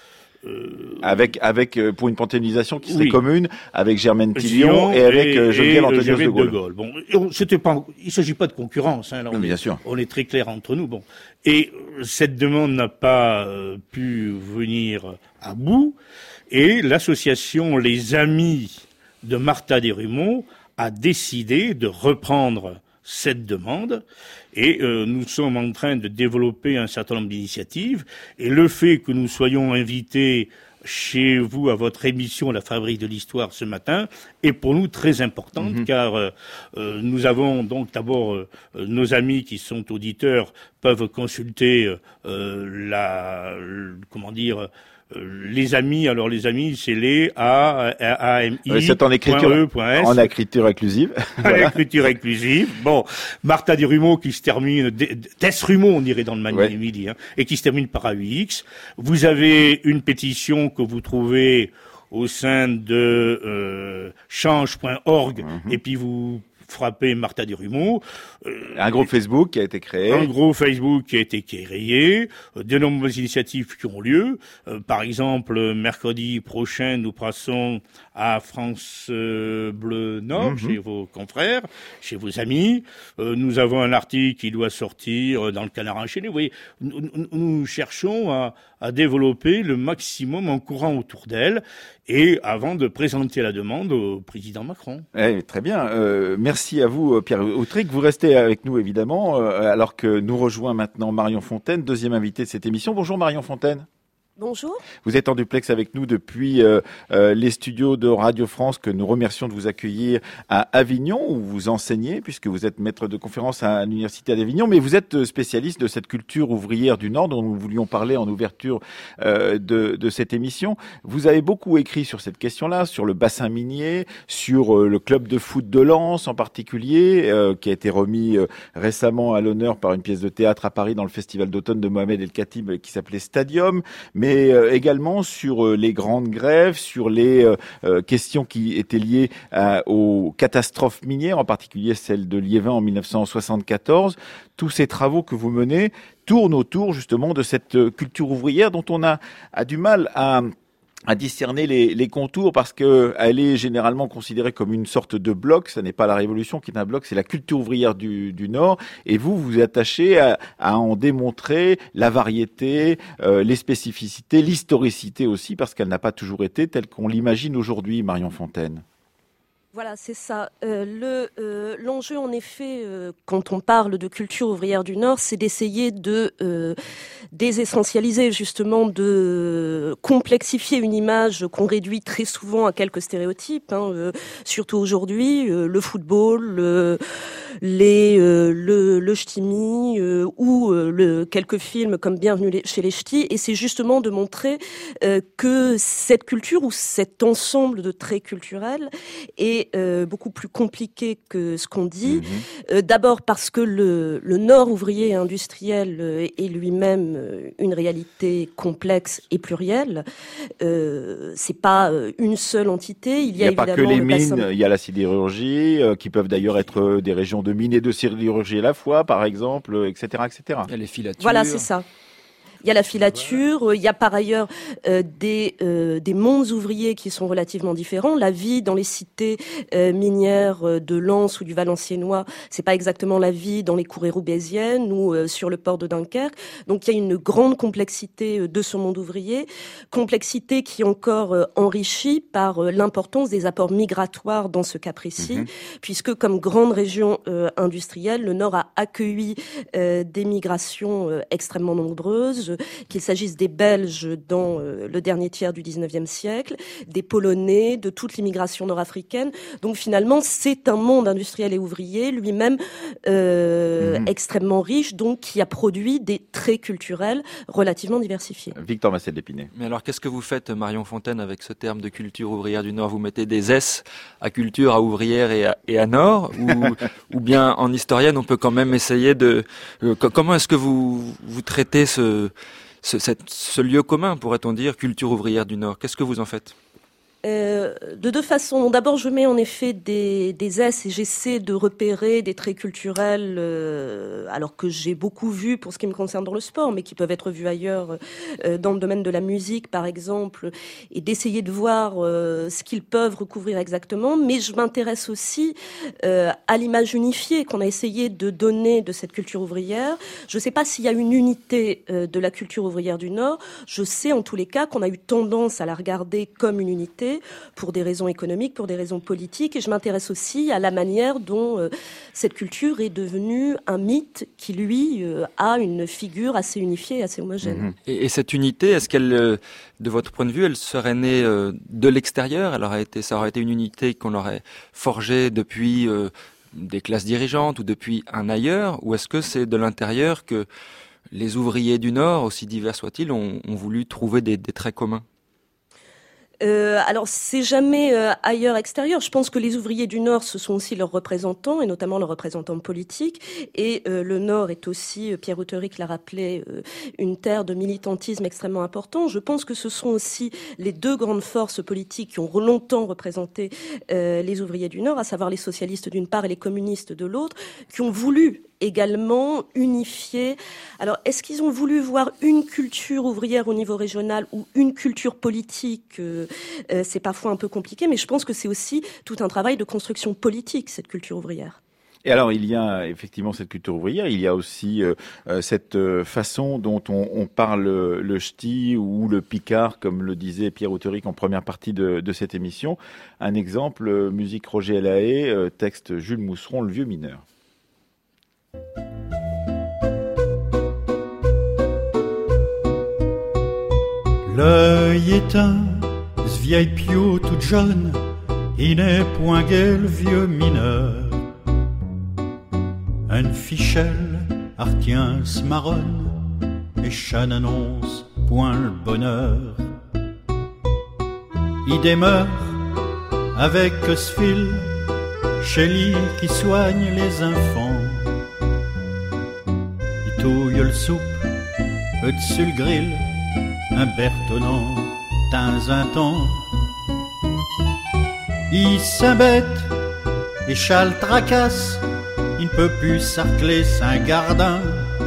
Euh, avec avec euh, pour une panthéonisation qui serait oui. commune avec Germaine Tillion et avec euh, Geneviève Antonios de Gaulle. de Gaulle. Bon, c'était pas, il s'agit pas de concurrence. Hein, là, non, on, bien est, sûr. on est très clair entre nous. Bon, et euh, cette demande n'a pas euh, pu venir à bout. Et l'association Les Amis de Martha Desrumaux a décidé de reprendre cette demande et euh, nous sommes en train de développer un certain nombre d'initiatives et le fait que nous soyons invités chez vous à votre émission La Fabrique de l'Histoire ce matin est pour nous très importante mmh. car euh, euh, nous avons donc d'abord euh, nos amis qui sont auditeurs peuvent consulter euh, la euh, comment dire Euh, les amis, alors les amis, c'est les A, A, M, I, c'est en écriture, E, S. En écriture inclusive. En écriture inclusive. Bon, Martha Desrumaux qui se termine, Desrumaux, on dirait dans le manuel midi, hein, et qui se termine par A huit X. Vous avez une pétition que vous trouvez au sein de euh, change point org, mm-hmm. et puis vous frappé Martha Desrumaux. Euh, un groupe Facebook qui a été créé. Un groupe Facebook qui a été créé. Euh, de nombreuses initiatives qui ont lieu. Euh, par exemple, mercredi prochain, nous passons à France euh, Bleu Nord, mm-hmm. chez vos confrères, chez vos amis. Euh, nous avons un article qui doit sortir dans le Canard enchaîné. Vous voyez, nous, nous, nous cherchons à, à développer le maximum en courant autour d'elle et avant de présenter la demande au président Macron. Eh, très bien. Euh, merci à vous, Pierre Authéric. Vous restez avec nous, évidemment, euh, alors que nous rejoint maintenant Marion Fontaine, deuxième invitée de cette émission. Bonjour Marion Fontaine. Bonjour. Vous êtes en duplex avec nous depuis euh, euh, les studios de Radio France que nous remercions de vous accueillir à Avignon où vous enseignez puisque vous êtes maître de conférence à l'Université d'Avignon, mais vous êtes spécialiste de cette culture ouvrière du Nord dont nous voulions parler en ouverture euh, de, de cette émission. Vous avez beaucoup écrit sur cette question-là, sur le bassin minier, sur euh, le club de foot de Lens en particulier, euh, qui a été remis euh, récemment à l'honneur par une pièce de théâtre à Paris dans le festival d'automne de Mohamed El Khatib qui s'appelait Stadium, mais mais euh, également sur euh, les grandes grèves, sur les euh, euh, questions qui étaient liées à, aux catastrophes minières, en particulier celle de Liévin en mille neuf cent soixante-quatorze. Tous ces travaux que vous menez tournent autour justement de cette culture ouvrière dont on a, a du mal à... à discerner les, les contours parce que elle est généralement considérée comme une sorte de bloc. Ce n'est pas la Révolution qui est un bloc, c'est la culture ouvrière du, du Nord. Et vous, vous attachez à, à en démontrer la variété, euh, les spécificités, l'historicité aussi, parce qu'elle n'a pas toujours été telle qu'on l'imagine aujourd'hui, Marion Fontaine. Voilà, c'est ça. Euh, le, euh, l'enjeu, en effet, euh, quand on parle de culture ouvrière du Nord, c'est d'essayer de euh, désessentialiser, justement, de complexifier une image qu'on réduit très souvent à quelques stéréotypes, hein, euh, surtout aujourd'hui, euh, le football, euh, les, euh, le, le ch'timi euh, ou euh, le, quelques films comme Bienvenue chez les Ch'tis. Et c'est justement de montrer euh, que cette culture ou cet ensemble de traits culturels est Euh, beaucoup plus compliqué que ce qu'on dit. Mmh. Euh, d'abord parce que le, le Nord ouvrier et industriel euh, est lui-même euh, une réalité complexe et plurielle. Euh, c'est pas euh, une seule entité. Il y a, il y a évidemment pas que les le mines, bassin... il y a la sidérurgie, euh, qui peuvent d'ailleurs être euh, des régions de mines et de sidérurgie à la fois, par exemple, euh, et cetera, et cetera. Il y a les filatures. Voilà, c'est ça. il y a la filature, il y a par ailleurs euh, des, euh, des mondes ouvriers qui sont relativement différents. La vie dans les cités euh, minières de Lens ou du Valenciennois, c'est pas exactement la vie dans les cours roubaisiennes ou euh, sur le port de Dunkerque. Donc il y a une grande complexité de ce monde ouvrier, complexité qui est encore euh, enrichie par euh, l'importance des apports migratoires dans ce cas précis, mmh. puisque comme grande région euh, industrielle, le Nord a accueilli euh, des migrations euh, extrêmement nombreuses, qu'il s'agisse des Belges dans euh, le dernier tiers du dix-neuvième siècle, des Polonais, de toute l'immigration nord-africaine. Donc finalement, c'est un monde industriel et ouvrier, lui-même euh, mmh. extrêmement riche, donc qui a produit des traits culturels relativement diversifiés. Victor Massel-Lépinay. Mais alors, qu'est-ce que vous faites, Marion Fontaine, avec ce terme de culture ouvrière du Nord? Vous mettez des S à culture, à ouvrière et à, et à Nord, ou, ou bien en historienne, on peut quand même essayer de... Euh, comment est-ce que vous, vous traitez ce, ce, cette, ce lieu commun, pourrait-on dire, culture ouvrière du Nord? Qu'est-ce que vous en faites? Euh, de deux façons. D'abord, je mets en effet des, des S et j'essaie de repérer des traits culturels, euh, alors que j'ai beaucoup vu pour ce qui me concerne dans le sport, mais qui peuvent être vus ailleurs, euh, dans le domaine de la musique, par exemple, et d'essayer de voir euh, ce qu'ils peuvent recouvrir exactement. Mais je m'intéresse aussi euh, à l'image unifiée qu'on a essayé de donner de cette culture ouvrière. Je ne sais pas s'il y a une unité euh, de la culture ouvrière du Nord. Je sais en tous les cas qu'on a eu tendance à la regarder comme une unité, pour des raisons économiques, pour des raisons politiques. Et je m'intéresse aussi à la manière dont euh, cette culture est devenue un mythe qui, lui, euh, a une figure assez unifiée et assez homogène. Mmh. Et, et cette unité, est-ce qu'elle, euh, de votre point de vue, elle serait née euh, de l'extérieur? Elle aurait été, ça aurait été une unité qu'on aurait forgée depuis euh, des classes dirigeantes ou depuis un ailleurs? Ou est-ce que c'est de l'intérieur que les ouvriers du Nord, aussi divers soient-ils, ont, ont voulu trouver des, des traits communs? Euh, alors, c'est jamais euh, ailleurs extérieur. Je pense que les ouvriers du Nord, ce sont aussi leurs représentants, et notamment leurs représentants politiques. Et euh, le Nord est aussi, euh, Pierre Huteric l'a rappelé, euh, une terre de militantisme extrêmement important. Je pense que ce sont aussi les deux grandes forces politiques qui ont longtemps représenté euh, les ouvriers du Nord, à savoir les socialistes d'une part et les communistes de l'autre, qui ont voulu également unifier. Alors, est-ce qu'ils ont voulu voir une culture ouvrière au niveau régional ou une culture politique? euh, euh, C'est parfois un peu compliqué, mais je pense que c'est aussi tout un travail de construction politique, cette culture ouvrière. Et alors, il y a effectivement cette culture ouvrière, il y a aussi euh, cette façon dont on, on parle le ch'ti ou le picard, comme le disait Pierre Huteric en première partie de, de cette émission. Un exemple, euh, musique Roger Lahaye, euh, texte Jules Mousseron, Le Vieux Mineur. L'œil éteint, ce vieil piot toute jeune, il n'est point gai le vieux mineur. Un fichelle artien se marronne, et chan annonce point le bonheur. Il demeure avec ce fil, chez lui qui soigne les enfants. Il touille le soupe, au-dessus le grill, un bertonnant, dans un temps. Il s'embête, et châle tracasse, il ne peut plus sarcler Saint-Gardin.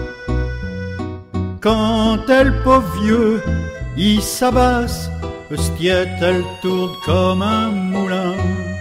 Quand elle pauvre vieux, il s'abasse, Eustiette, elle tourne comme un moulin.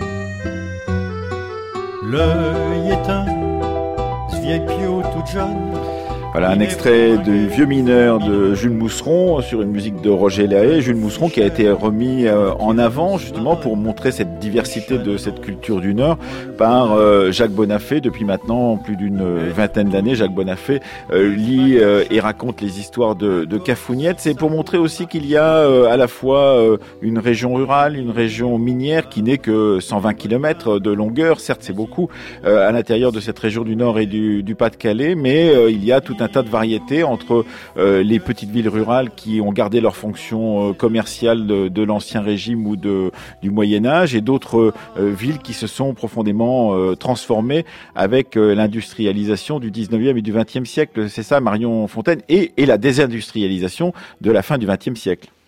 L'œil éteint, ce vieil piot tout jeune. Voilà un extrait du Vieux Mineur de Jules Mousseron sur une musique de Roger Lahaye. Jules Mousseron qui a été remis en avant justement pour montrer cette diversité de cette culture du Nord par Jacques Bonafé. Depuis maintenant plus d'une vingtaine d'années, Jacques Bonafé lit et raconte les histoires de, de Cafouniette. C'est pour montrer aussi qu'il y a à la fois une région rurale, une région minière qui n'est que cent vingt kilomètres de longueur. Certes, c'est beaucoup à l'intérieur de cette région du Nord et du, du Pas-de-Calais, mais il y a tout un tas de variétés entre euh, les petites villes rurales qui ont gardé leur fonction euh, commerciale de, de l'ancien régime ou de, du Moyen-Âge et d'autres euh, villes qui se sont profondément euh, transformées avec euh, l'industrialisation du dix-neuvième et du vingtième siècle. C'est ça, Marion Fontaine, et, et la désindustrialisation de la fin du vingtième siècle.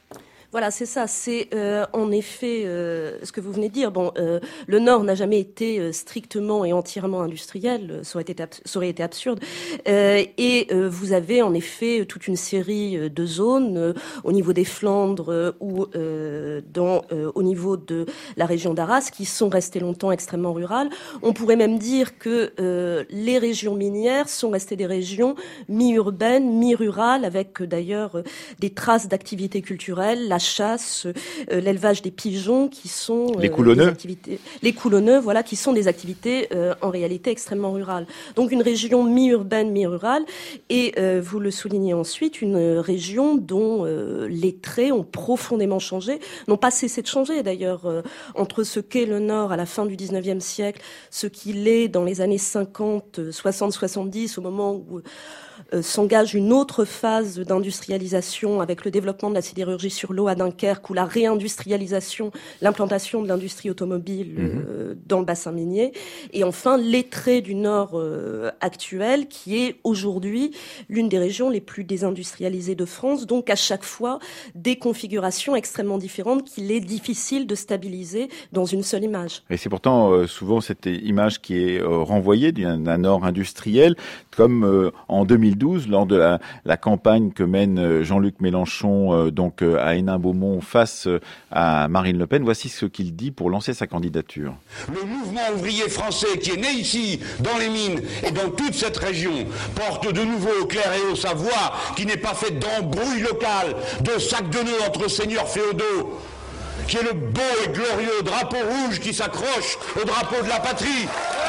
Voilà, c'est ça. C'est euh, en effet euh, ce que vous venez de dire. Bon, euh, le Nord n'a jamais été euh, strictement et entièrement industriel. Ça aurait été, abs- ça aurait été absurde. Euh, et euh, vous avez en effet toute une série de zones euh, au niveau des Flandres euh, ou euh, dans, euh, au niveau de la région d'Arras qui sont restées longtemps extrêmement rurales. On pourrait même dire que euh, les régions minières sont restées des régions mi-urbaines, mi-rurales, avec euh, d'ailleurs euh, des traces d'activités culturelles, la chasse, euh, l'élevage des pigeons, qui sont euh, les coulonneux, des activités, les coulonneux, voilà, qui sont des activités euh, en réalité extrêmement rurales. Donc une région mi-urbaine, mi-rurale, et euh, vous le soulignez ensuite, une région dont euh, les traits ont profondément changé, n'ont pas cessé de changer d'ailleurs euh, entre ce qu'est le Nord à la fin du dix-neuvième siècle, ce qu'il est dans les années cinquante, soixante, soixante-dix, au moment où Euh, s'engage une autre phase d'industrialisation avec le développement de la sidérurgie sur l'eau à Dunkerque ou la réindustrialisation, l'implantation de l'industrie automobile euh, dans le bassin minier. Et enfin, les traits du Nord euh, actuel, qui est aujourd'hui l'une des régions les plus désindustrialisées de France, donc à chaque fois des configurations extrêmement différentes qu'il est difficile de stabiliser dans une seule image. Et c'est pourtant euh, souvent cette image qui est euh, renvoyée d'un, d'un Nord industriel, comme euh, en deux mille douze, lors de la, la campagne que mène Jean-Luc Mélenchon euh, donc euh, à Hénin-Beaumont face euh, à Marine Le Pen. Voici ce qu'il dit pour lancer sa candidature. Le mouvement ouvrier français qui est né ici, dans les mines et dans toute cette région, porte de nouveau au clair et au savoir, qui n'est pas fait d'embrouilles locales, de sacs de nœuds entre seigneurs féodaux, qui est le beau et glorieux drapeau rouge qui s'accroche au drapeau de la patrie.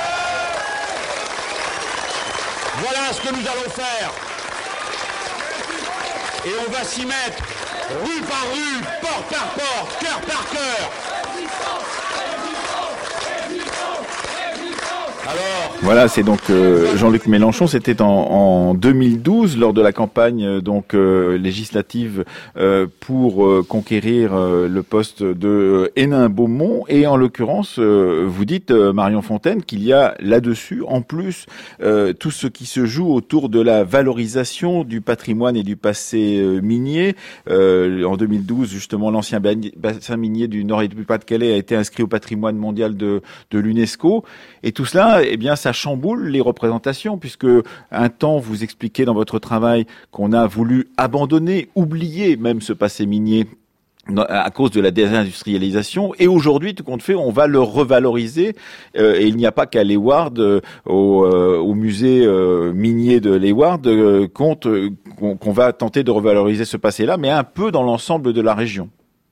Voilà ce que nous allons faire. Et on va s'y mettre rue par rue, porte par porte, cœur par cœur. Alors, voilà, c'est donc euh, Jean-Luc Mélenchon. C'était en, en deux mille douze lors de la campagne euh, donc euh, législative euh, pour euh, conquérir euh, le poste de euh, Hénin-Beaumont. Et en l'occurrence, euh, vous dites euh, Marion Fontaine qu'il y a là-dessus, en plus, euh, tout ce qui se joue autour de la valorisation du patrimoine et du passé euh, minier. Euh, en deux mille douze, justement, l'ancien bassin minier du Nord et du Pas-de-Calais a été inscrit au patrimoine mondial de, de l'UNESCO. Et tout cela, eh bien, ça chamboule les représentations, puisque un temps, vous expliquez dans votre travail qu'on a voulu abandonner, oublier même ce passé minier à cause de la désindustrialisation, et aujourd'hui, tout compte fait, on va le revaloriser, euh, et il n'y a pas qu'à Leeuwarden, euh, au, euh, au musée euh, minier de Leeuwarden, euh, compte, euh, qu'on, qu'on va tenter de revaloriser ce passé-là, mais un peu dans l'ensemble de la région.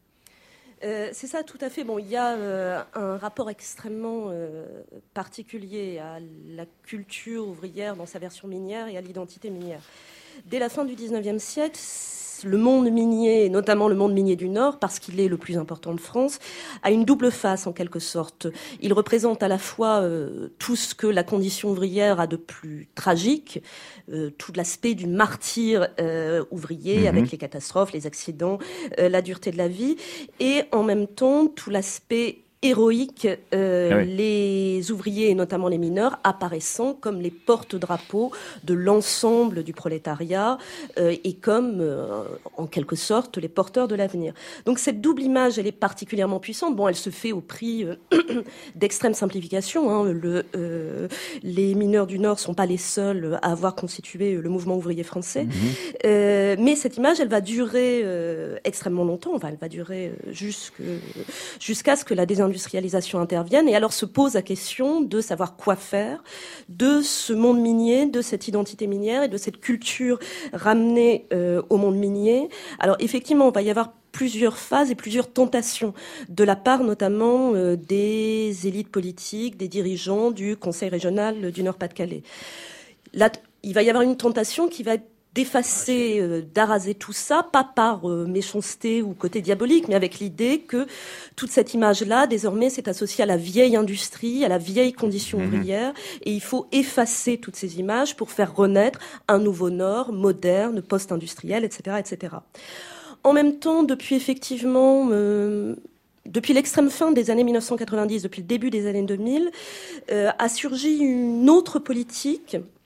Euh, c'est ça, tout à fait. Bon, il y a euh, un rapport extrêmement euh, particulier à la culture ouvrière dans sa version minière et à l'identité minière. Dès la fin du dix-neuvième siècle, le monde minier, et notamment le monde minier du Nord, parce qu'il est le plus important de France, a une double face en quelque sorte. Il représente à la fois euh, tout ce que la condition ouvrière a de plus tragique, euh, tout l'aspect du martyr euh, ouvrier, mmh. avec les catastrophes, les accidents, euh, la dureté de la vie, et en même temps tout l'aspect héroïque, euh, oui. les ouvriers et notamment les mineurs apparaissant comme les porte-drapeaux de l'ensemble du prolétariat euh, et comme, euh, en quelque sorte, les porteurs de l'avenir. Donc cette double image, elle est particulièrement puissante. Bon, elle se fait au prix euh, d'extrême simplification. Hein. Le, euh, les mineurs du Nord sont pas les seuls à avoir constitué le mouvement ouvrier français. Mmh. Euh, mais cette image, elle va durer euh, extrêmement longtemps. Enfin, elle va durer jusque, jusqu'à ce que la désindustrialisation industrialisation intervienne, et alors se pose la question de savoir quoi faire de ce monde minier, de cette identité minière et de cette culture ramenée euh, au monde minier. Alors effectivement, il va y avoir plusieurs phases et plusieurs tentations de la part notamment euh, des élites politiques, des dirigeants du Conseil régional du Nord-Pas-de-Calais. Là, il va y avoir une tentation qui va être d'effacer, euh, d'araser tout ça, pas par euh, méchanceté ou côté diabolique, mais avec l'idée que toute cette image-là, désormais, c'est associé à la vieille industrie, à la vieille condition mmh. ouvrière, et il faut effacer toutes ces images pour faire renaître un nouveau Nord, moderne, post-industriel, et cetera, et cetera. En même temps, depuis effectivement... Euh, Depuis l'extrême fin des années mille neuf cent quatre-vingt-dix, depuis le début des années deux mille, euh, a surgi une autre politique,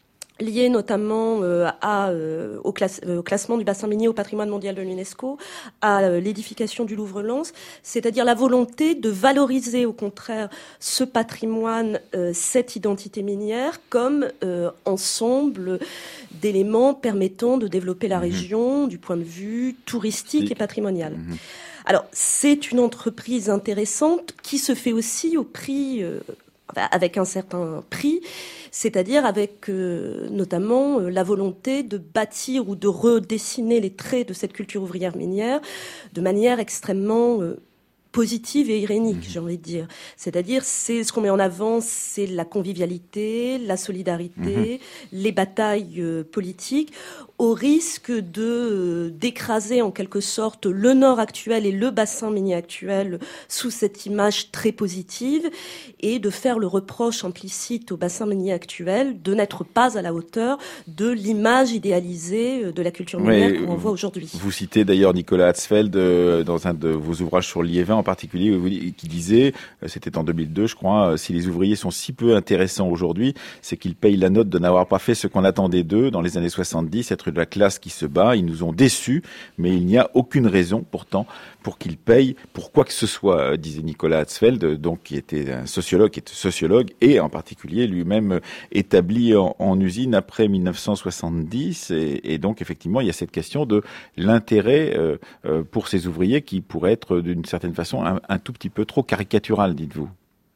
lié notamment euh, à, euh, au, classe, euh, au classement du bassin minier au patrimoine mondial de l'UNESCO, à euh, l'édification du Louvre-Lens, c'est-à-dire la volonté de valoriser au contraire ce patrimoine, euh, cette identité minière, comme euh, ensemble d'éléments permettant de développer la mmh. région du point de vue touristique et patrimonial. Mmh. Alors, c'est une entreprise intéressante qui se fait aussi au prix, euh, avec un certain prix, c'est-à-dire avec euh, notamment euh, la volonté de bâtir ou de redessiner les traits de cette culture ouvrière minière de manière extrêmement euh, positive et irénique, mmh. j'ai envie de dire. C'est-à-dire, c'est ce qu'on met en avant, c'est la convivialité, la solidarité, mmh. les batailles euh, politiques, au risque de euh, d'écraser en quelque sorte le nord actuel et le bassin minier actuel sous cette image très positive et de faire le reproche implicite au bassin minier actuel de n'être pas à la hauteur de l'image idéalisée de la culture minière oui, qu'on voit aujourd'hui. Vous citez d'ailleurs Nicolas Hatzfeld euh, dans un de vos ouvrages sur Liévin en particulier, qui disait, c'était en deux mille deux je crois, si les ouvriers sont si peu intéressants aujourd'hui, c'est qu'ils payent la note de n'avoir pas fait ce qu'on attendait d'eux dans les années soixante-dix, être de la classe qui se bat. Ils nous ont déçus, mais il n'y a aucune raison pourtant pour qu'ils payent pour quoi que ce soit, disait Nicolas Hatzfeld, donc qui était un sociologue, qui était sociologue et en particulier lui-même établi en, en usine après mille neuf cent soixante-dix. Et, et donc effectivement, il y a cette question de l'intérêt euh, euh, pour ces ouvriers qui pourrait être d'une certaine façon un, un tout petit peu trop caricatural, dites-vous.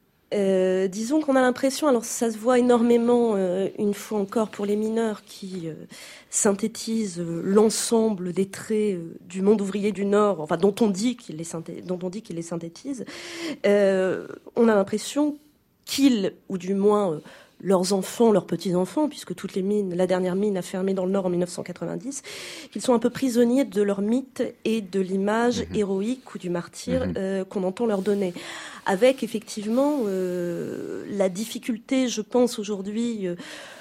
Euh, disons qu'on a l'impression, alors ça se voit énormément euh, une fois encore pour les mineurs qui euh, synthétisent euh, l'ensemble des traits euh, du monde ouvrier du Nord, enfin dont on dit qu'il les, synthé- dont on dit qu'il les synthétise. Euh, on a l'impression qu'ils, ou du moins euh, leurs enfants, leurs petits-enfants, puisque toutes les mines, la dernière mine a fermé dans le Nord en mille neuf cent quatre-vingt-dix, qu'ils sont un peu prisonniers de leur mythe et de l'image mmh. héroïque ou du martyr mmh. euh, qu'on entend leur donner. Avec effectivement euh, la difficulté, je pense aujourd'hui, euh,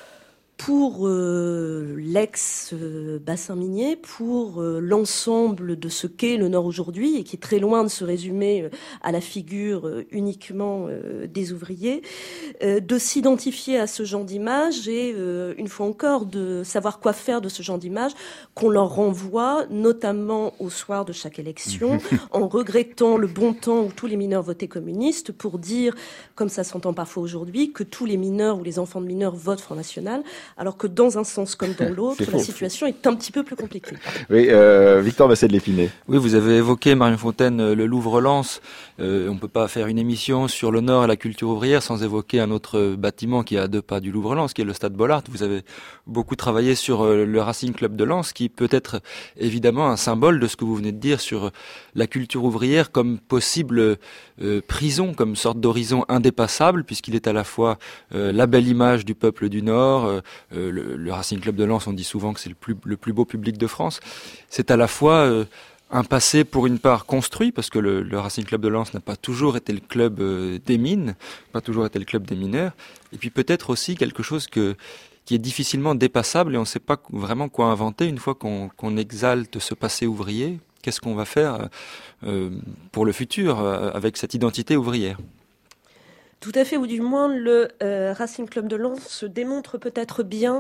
pour euh, l'ex-bassin minier, pour euh, l'ensemble de ce qu'est le Nord aujourd'hui, et qui est très loin de se résumer euh, à la figure euh, uniquement euh, des ouvriers, euh, de s'identifier à ce genre d'image et, euh, une fois encore, de savoir quoi faire de ce genre d'image qu'on leur renvoie, notamment au soir de chaque élection, en regrettant le bon temps où tous les mineurs votaient communistes, pour dire, comme ça s'entend parfois aujourd'hui, que tous les mineurs ou les enfants de mineurs votent Front National, alors que dans un sens comme dans l'autre, la situation est un petit peu plus compliquée. Oui, euh, Victor Bassel-Lépinay. Oui, vous avez évoqué, Marion Fontaine, le Louvre-Lens. Euh, on ne peut pas faire une émission sur le Nord et la culture ouvrière sans évoquer un autre bâtiment qui est à deux pas du Louvre-Lens, qui est le Stade Bollaert. Vous avez beaucoup travaillé sur le Racing Club de Lens, qui peut être évidemment un symbole de ce que vous venez de dire sur la culture ouvrière comme possible euh, prison, comme sorte d'horizon indépassable, puisqu'il est à la fois euh, la belle image du peuple du Nord, euh, Euh, le, le Racing Club de Lens, on dit souvent que c'est le plus, le plus beau public de France. C'est à la fois euh, un passé pour une part construit, parce que le, le Racing Club de Lens n'a pas toujours été le club euh, des mines, pas toujours été le club des mineurs, et puis peut-être aussi quelque chose que, qui est difficilement dépassable et on ne sait pas vraiment quoi inventer une fois qu'on, qu'on exalte ce passé ouvrier. Qu'est-ce qu'on va faire euh, pour le futur euh, avec cette identité ouvrière ? Tout à fait, ou du moins le euh, Racing Club de Lens se démontre peut-être bien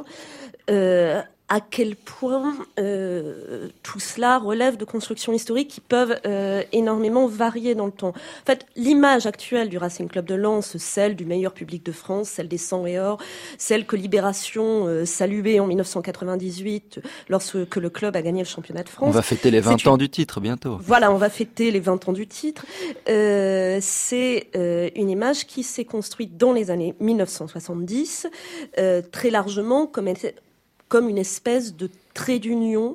euh, à quel point euh, tout cela relève de constructions historiques qui peuvent euh, énormément varier dans le temps. En fait, l'image actuelle du Racing Club de Lens, celle du meilleur public de France, celle des sang et or, celle que Libération euh, saluait en mille neuf cent quatre-vingt-dix-huit lorsque le club a gagné le championnat de France. On va fêter les vingt c'est ans une... du titre bientôt. Voilà, on va fêter les vingt ans du titre. Euh, c'est euh, une image qui s'est construite dans les années mille neuf cent soixante-dix, euh, très largement comme elle comme une espèce de trait d'union,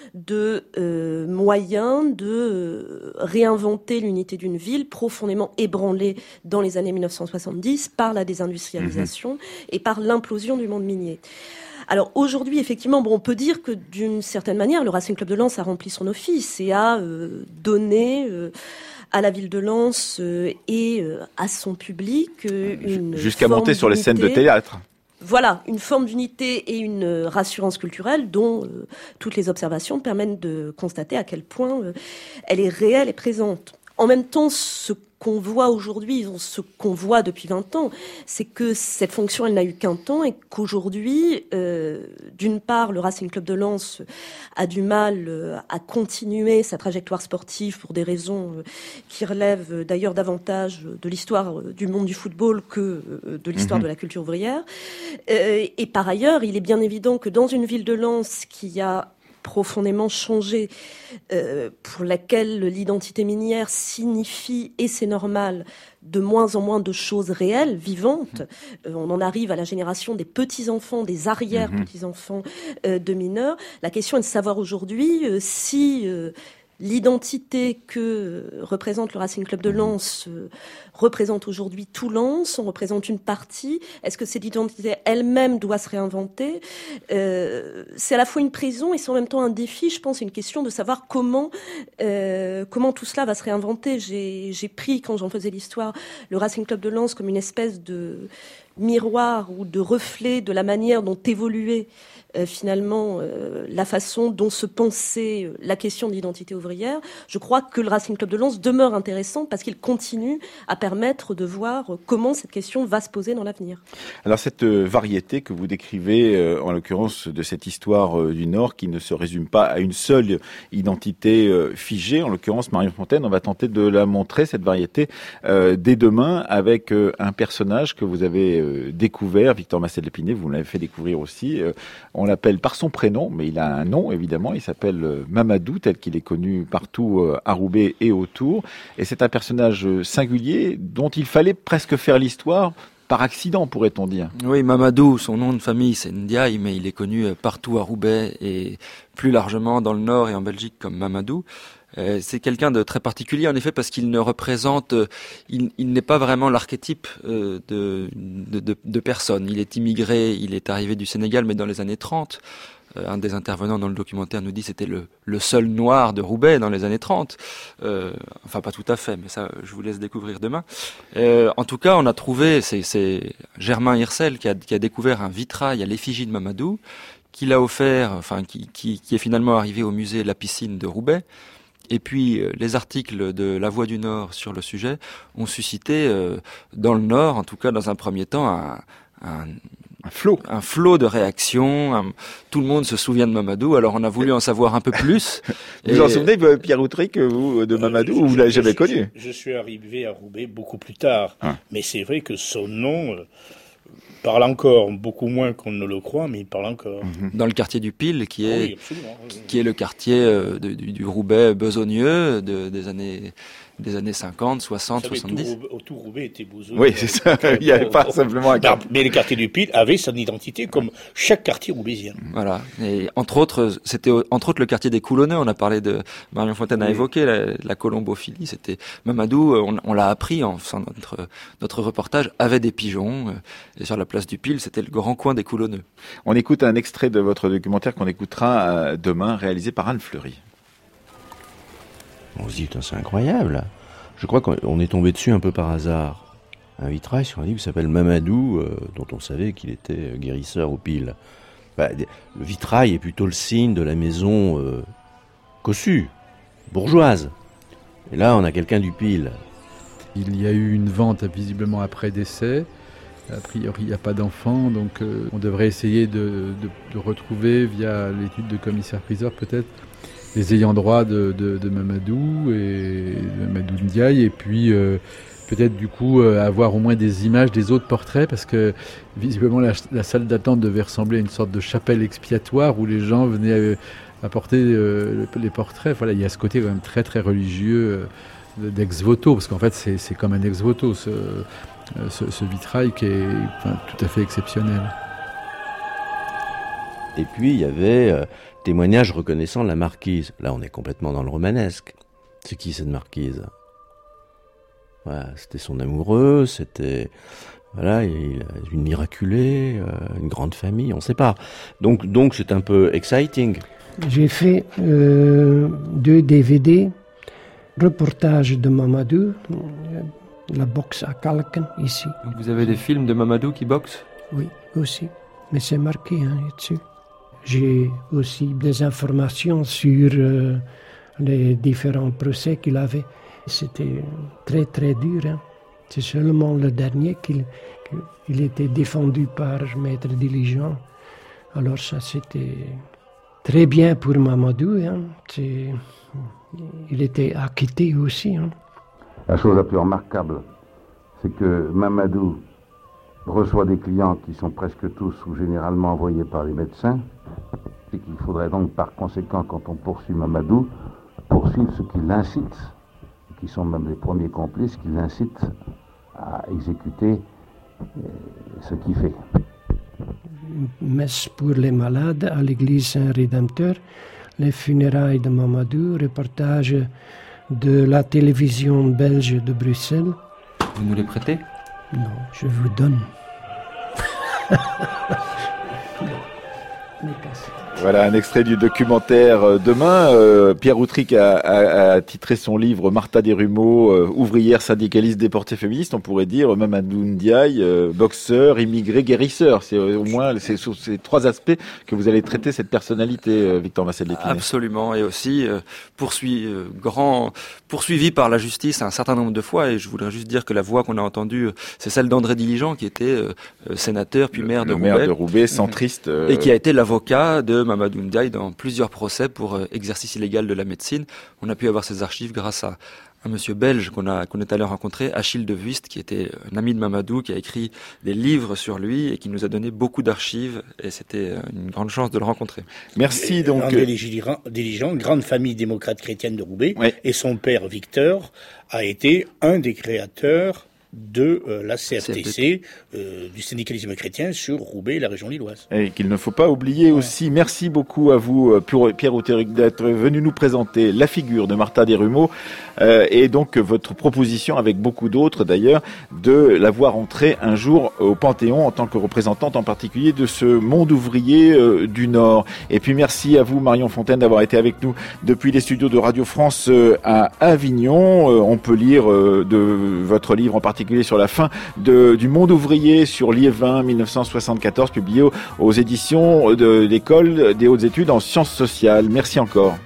de euh, moyen de euh, réinventer l'unité d'une ville profondément ébranlée dans les années mille neuf cent soixante-dix par la désindustrialisation mmh. et par l'implosion du monde minier. Alors aujourd'hui, effectivement, bon, on peut dire que d'une certaine manière, le Racing Club de Lens a rempli son office et a euh, donné euh, à la ville de Lens euh, et euh, à son public euh, une jusqu'à monter sur les scènes de théâtre. Voilà, une forme d'unité et une euh, rassurance culturelle dont euh, toutes les observations permettent de constater à quel point euh, elle est réelle et présente. En même temps, ce qu'on voit aujourd'hui, ce qu'on voit depuis vingt ans, c'est que cette fonction, elle n'a eu qu'un temps et qu'aujourd'hui, euh, d'une part, le Racing Club de Lens a du mal euh, à continuer sa trajectoire sportive pour des raisons euh, qui relèvent euh, d'ailleurs davantage de l'histoire euh, du monde du football que euh, de l'histoire mmh. de la culture ouvrière. Euh, et par ailleurs, il est bien évident que dans une ville de Lens qui a profondément changé, euh, pour laquelle l'identité minière signifie, et c'est normal, de moins en moins de choses réelles, vivantes. Euh, on en arrive à la génération des petits-enfants, des arrière-petits-enfants euh, de mineurs. La question est de savoir aujourd'hui euh, si... Euh, l'identité que représente le Racing Club de Lens euh, représente aujourd'hui tout Lens, on représente une partie. Est-ce que cette identité elle-même doit se réinventer ? euh, C'est à la fois une prison et c'est en même temps un défi. Je pense c'est une question de savoir comment euh, comment tout cela va se réinventer. J'ai, j'ai pris, quand j'en faisais l'histoire, le Racing Club de Lens comme une espèce de miroir ou de reflet de la manière dont évoluait euh, finalement euh, la façon dont se pensait euh, la question de l'identité ouvrière. Je crois que le Racing Club de Lens demeure intéressant parce qu'il continue à permettre de voir euh, comment cette question va se poser dans l'avenir. Alors cette euh, variété que vous décrivez, euh, en l'occurrence de cette histoire euh, du Nord, qui ne se résume pas à une seule identité euh, figée, en l'occurrence Marion Fontaine, on va tenter de la montrer, cette variété, euh, dès demain, avec euh, un personnage que vous avez euh, découvert, Victor Massel-Lépinay, vous l'avez fait découvrir aussi. Euh, on l'appelle par son prénom, mais il a un nom évidemment, il s'appelle euh, Mamadou, tel qu'il est connu partout euh, à Roubaix et autour. Et c'est un personnage singulier dont il fallait presque faire l'histoire par accident, pourrait-on dire. Oui, Mamadou, son nom de famille c'est Ndiaye, mais il est connu partout à Roubaix et plus largement dans le Nord et en Belgique comme Mamadou. Euh, c'est quelqu'un de très particulier en effet parce qu'il ne représente, euh, il, il n'est pas vraiment l'archétype euh, de, de, de, de personne. Il est immigré, il est arrivé du Sénégal mais dans les années trente. Euh, un des intervenants dans le documentaire nous dit que c'était le, le seul noir de Roubaix dans les années trente. Euh, enfin pas tout à fait, mais ça je vous laisse découvrir demain. Euh, en tout cas on a trouvé, c'est, c'est Germain Hircel qui a, qui a découvert un vitrail à l'effigie de Mamadou, qu'il a offert, enfin qui, qui, qui est finalement arrivé au musée La Piscine de Roubaix. Et puis, euh, les articles de La Voix du Nord sur le sujet ont suscité, euh, dans le Nord, en tout cas dans un premier temps, un, un, un flot, un flot de réactions. Un, tout le monde se souvient de Mamadou. Alors, on a voulu en savoir un peu plus. Vous vous en souvenez, Pierre Outric, vous, de Mamadou, euh, je, ou vous l'avez jamais je, connu ? je, je suis arrivé à Roubaix beaucoup plus tard, ah. mais c'est vrai que son nom euh, parle encore, beaucoup moins qu'on ne le croit, mais il parle encore. Dans le quartier du Pile, qui est, oui, oui, qui, qui est le quartier euh, de, du, du Roubaix besogneux de, des années des années cinquante, soixante, savez, soixante-dix. Tout, tout Roubaix était besogneux. Oui, c'est ça. Il n'y avait pas simplement un quartier. Mais le quartier du Pile avait son identité comme chaque quartier roubaisien. Voilà. Et entre autres, c'était entre autres le quartier des Coulonneux. On a parlé de, Marion Fontaine a oui. évoqué la, la colombophilie. C'était Mamadou, on, on l'a appris en faisant notre, notre reportage, avait des pigeons. Et sur la place du Pile, c'était le grand coin des Coulonneux. On écoute un extrait de votre documentaire qu'on écoutera demain, réalisé par Anne Fleury. On se dit, c'est incroyable. Je crois qu'on est tombé dessus un peu par hasard. Un vitrail sur un livre qui s'appelle Mamadou, euh, dont on savait qu'il était guérisseur au Pile. Bah, le vitrail est plutôt le signe de la maison euh, cossue, bourgeoise. Et là, on a quelqu'un du Pile. Il y a eu une vente visiblement après décès. A priori, il n'y a pas d'enfant, donc euh, on devrait essayer de, de, de retrouver, via l'étude de commissaire-priseur peut-être, les ayants droit de, de, de Mamadou et de Mamadou Ndiaye, et puis euh, peut-être du coup euh, avoir au moins des images des autres portraits, parce que visiblement la, la salle d'attente devait ressembler à une sorte de chapelle expiatoire où les gens venaient euh, apporter euh, les portraits. Voilà, il y a ce côté quand même très très religieux euh, d'ex-voto, parce qu'en fait c'est, c'est comme un ex-voto ce, ce, ce vitrail qui est enfin, tout à fait exceptionnel. Et puis il y avait euh, témoignage reconnaissant la marquise. Là, on est complètement dans le romanesque. C'est qui cette marquise ? Voilà, c'était son amoureux, c'était voilà, il a une miraculée, euh, une grande famille, on ne sait pas. Donc, donc c'est un peu exciting. J'ai fait euh, deux D V D, reportage de Mamadou, la boxe à Kalken ici. Donc vous avez des films de Mamadou qui boxent ? Oui, aussi, mais c'est marqué hein, là-dessus. J'ai aussi des informations sur euh, les différents procès qu'il avait. C'était très très dur. Hein. C'est seulement le dernier qu'il, qu'il était défendu par Maître Diligent. Alors ça, c'était très bien pour Mamadou. Hein. C'est, il était acquitté aussi. Hein. La chose la plus remarquable, c'est que Mamadou reçoit des clients qui sont presque tous ou généralement envoyés par les médecins, et qu'il faudrait donc par conséquent, quand on poursuit Mamadou, poursuivre ceux qui l'incitent, qui sont même les premiers complices, qui l'incitent à exécuter ce qu'il fait. Messe pour les malades à l'église Saint-Rédempteur, les funérailles de Mamadou, reportage de la télévision belge de Bruxelles. Vous nous les prêtez ? Non, je vous donne. Voilà un extrait du documentaire Demain. Euh, Pierre Outreec a, a, a titré son livre Martha Desrumeaux, euh, ouvrière, syndicaliste, déportée féministe. On pourrait dire Mamadou Ndiaye, euh, boxeur, immigré, guérisseur. C'est euh, au moins c'est sur ces trois aspects que vous allez traiter cette personnalité, euh, Victor Massel-Lépinay. Absolument, et aussi euh, poursuivi, euh, grand, poursuivi par la justice un certain nombre de fois. Et je voudrais juste dire que la voix qu'on a entendue, c'est celle d'André Diligent, qui était euh, sénateur puis maire le, de le Roubaix, maire de Roubaix, centriste, euh... et qui a été l'avocat de Mamadou Ndiaye dans plusieurs procès pour euh, exercice illégal de la médecine. On a pu avoir ces archives grâce à un monsieur belge qu'on a qu'on est allé rencontrer, Achille de Vuist, qui était un ami de Mamadou, qui a écrit des livres sur lui et qui nous a donné beaucoup d'archives, et c'était une grande chance de le rencontrer. Merci. Donc André Diligent, grande famille démocrate chrétienne de Roubaix, ouais. Et son père Victor a été un des créateurs de euh, la C F T C, euh, du syndicalisme chrétien sur Roubaix et la région lilloise. Et qu'il ne faut pas oublier ouais. aussi. Merci beaucoup à vous, Pierre Outreec, d'être venu nous présenter la figure de Martha Desrumeaux euh, et donc votre proposition, avec beaucoup d'autres d'ailleurs, de la voir entrer un jour au Panthéon en tant que représentante en particulier de ce monde ouvrier euh, du Nord. Et puis merci à vous, Marion Fontaine, d'avoir été avec nous depuis les studios de Radio France euh, à Avignon. Euh, on peut lire euh, de votre livre en particulier sur la fin de, du monde ouvrier sur Liévin dix-neuf cent soixante-quatorze, publié aux, aux éditions de l'École des hautes études en sciences sociales. Merci encore.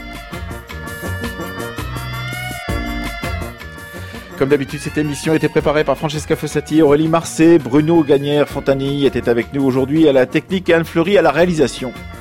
Comme d'habitude, cette émission était préparée par Francesca Fossati, Aurélie Marcet, Bruno Gagnère-Fontanille était avec nous aujourd'hui à la technique et Anne Fleury à la réalisation.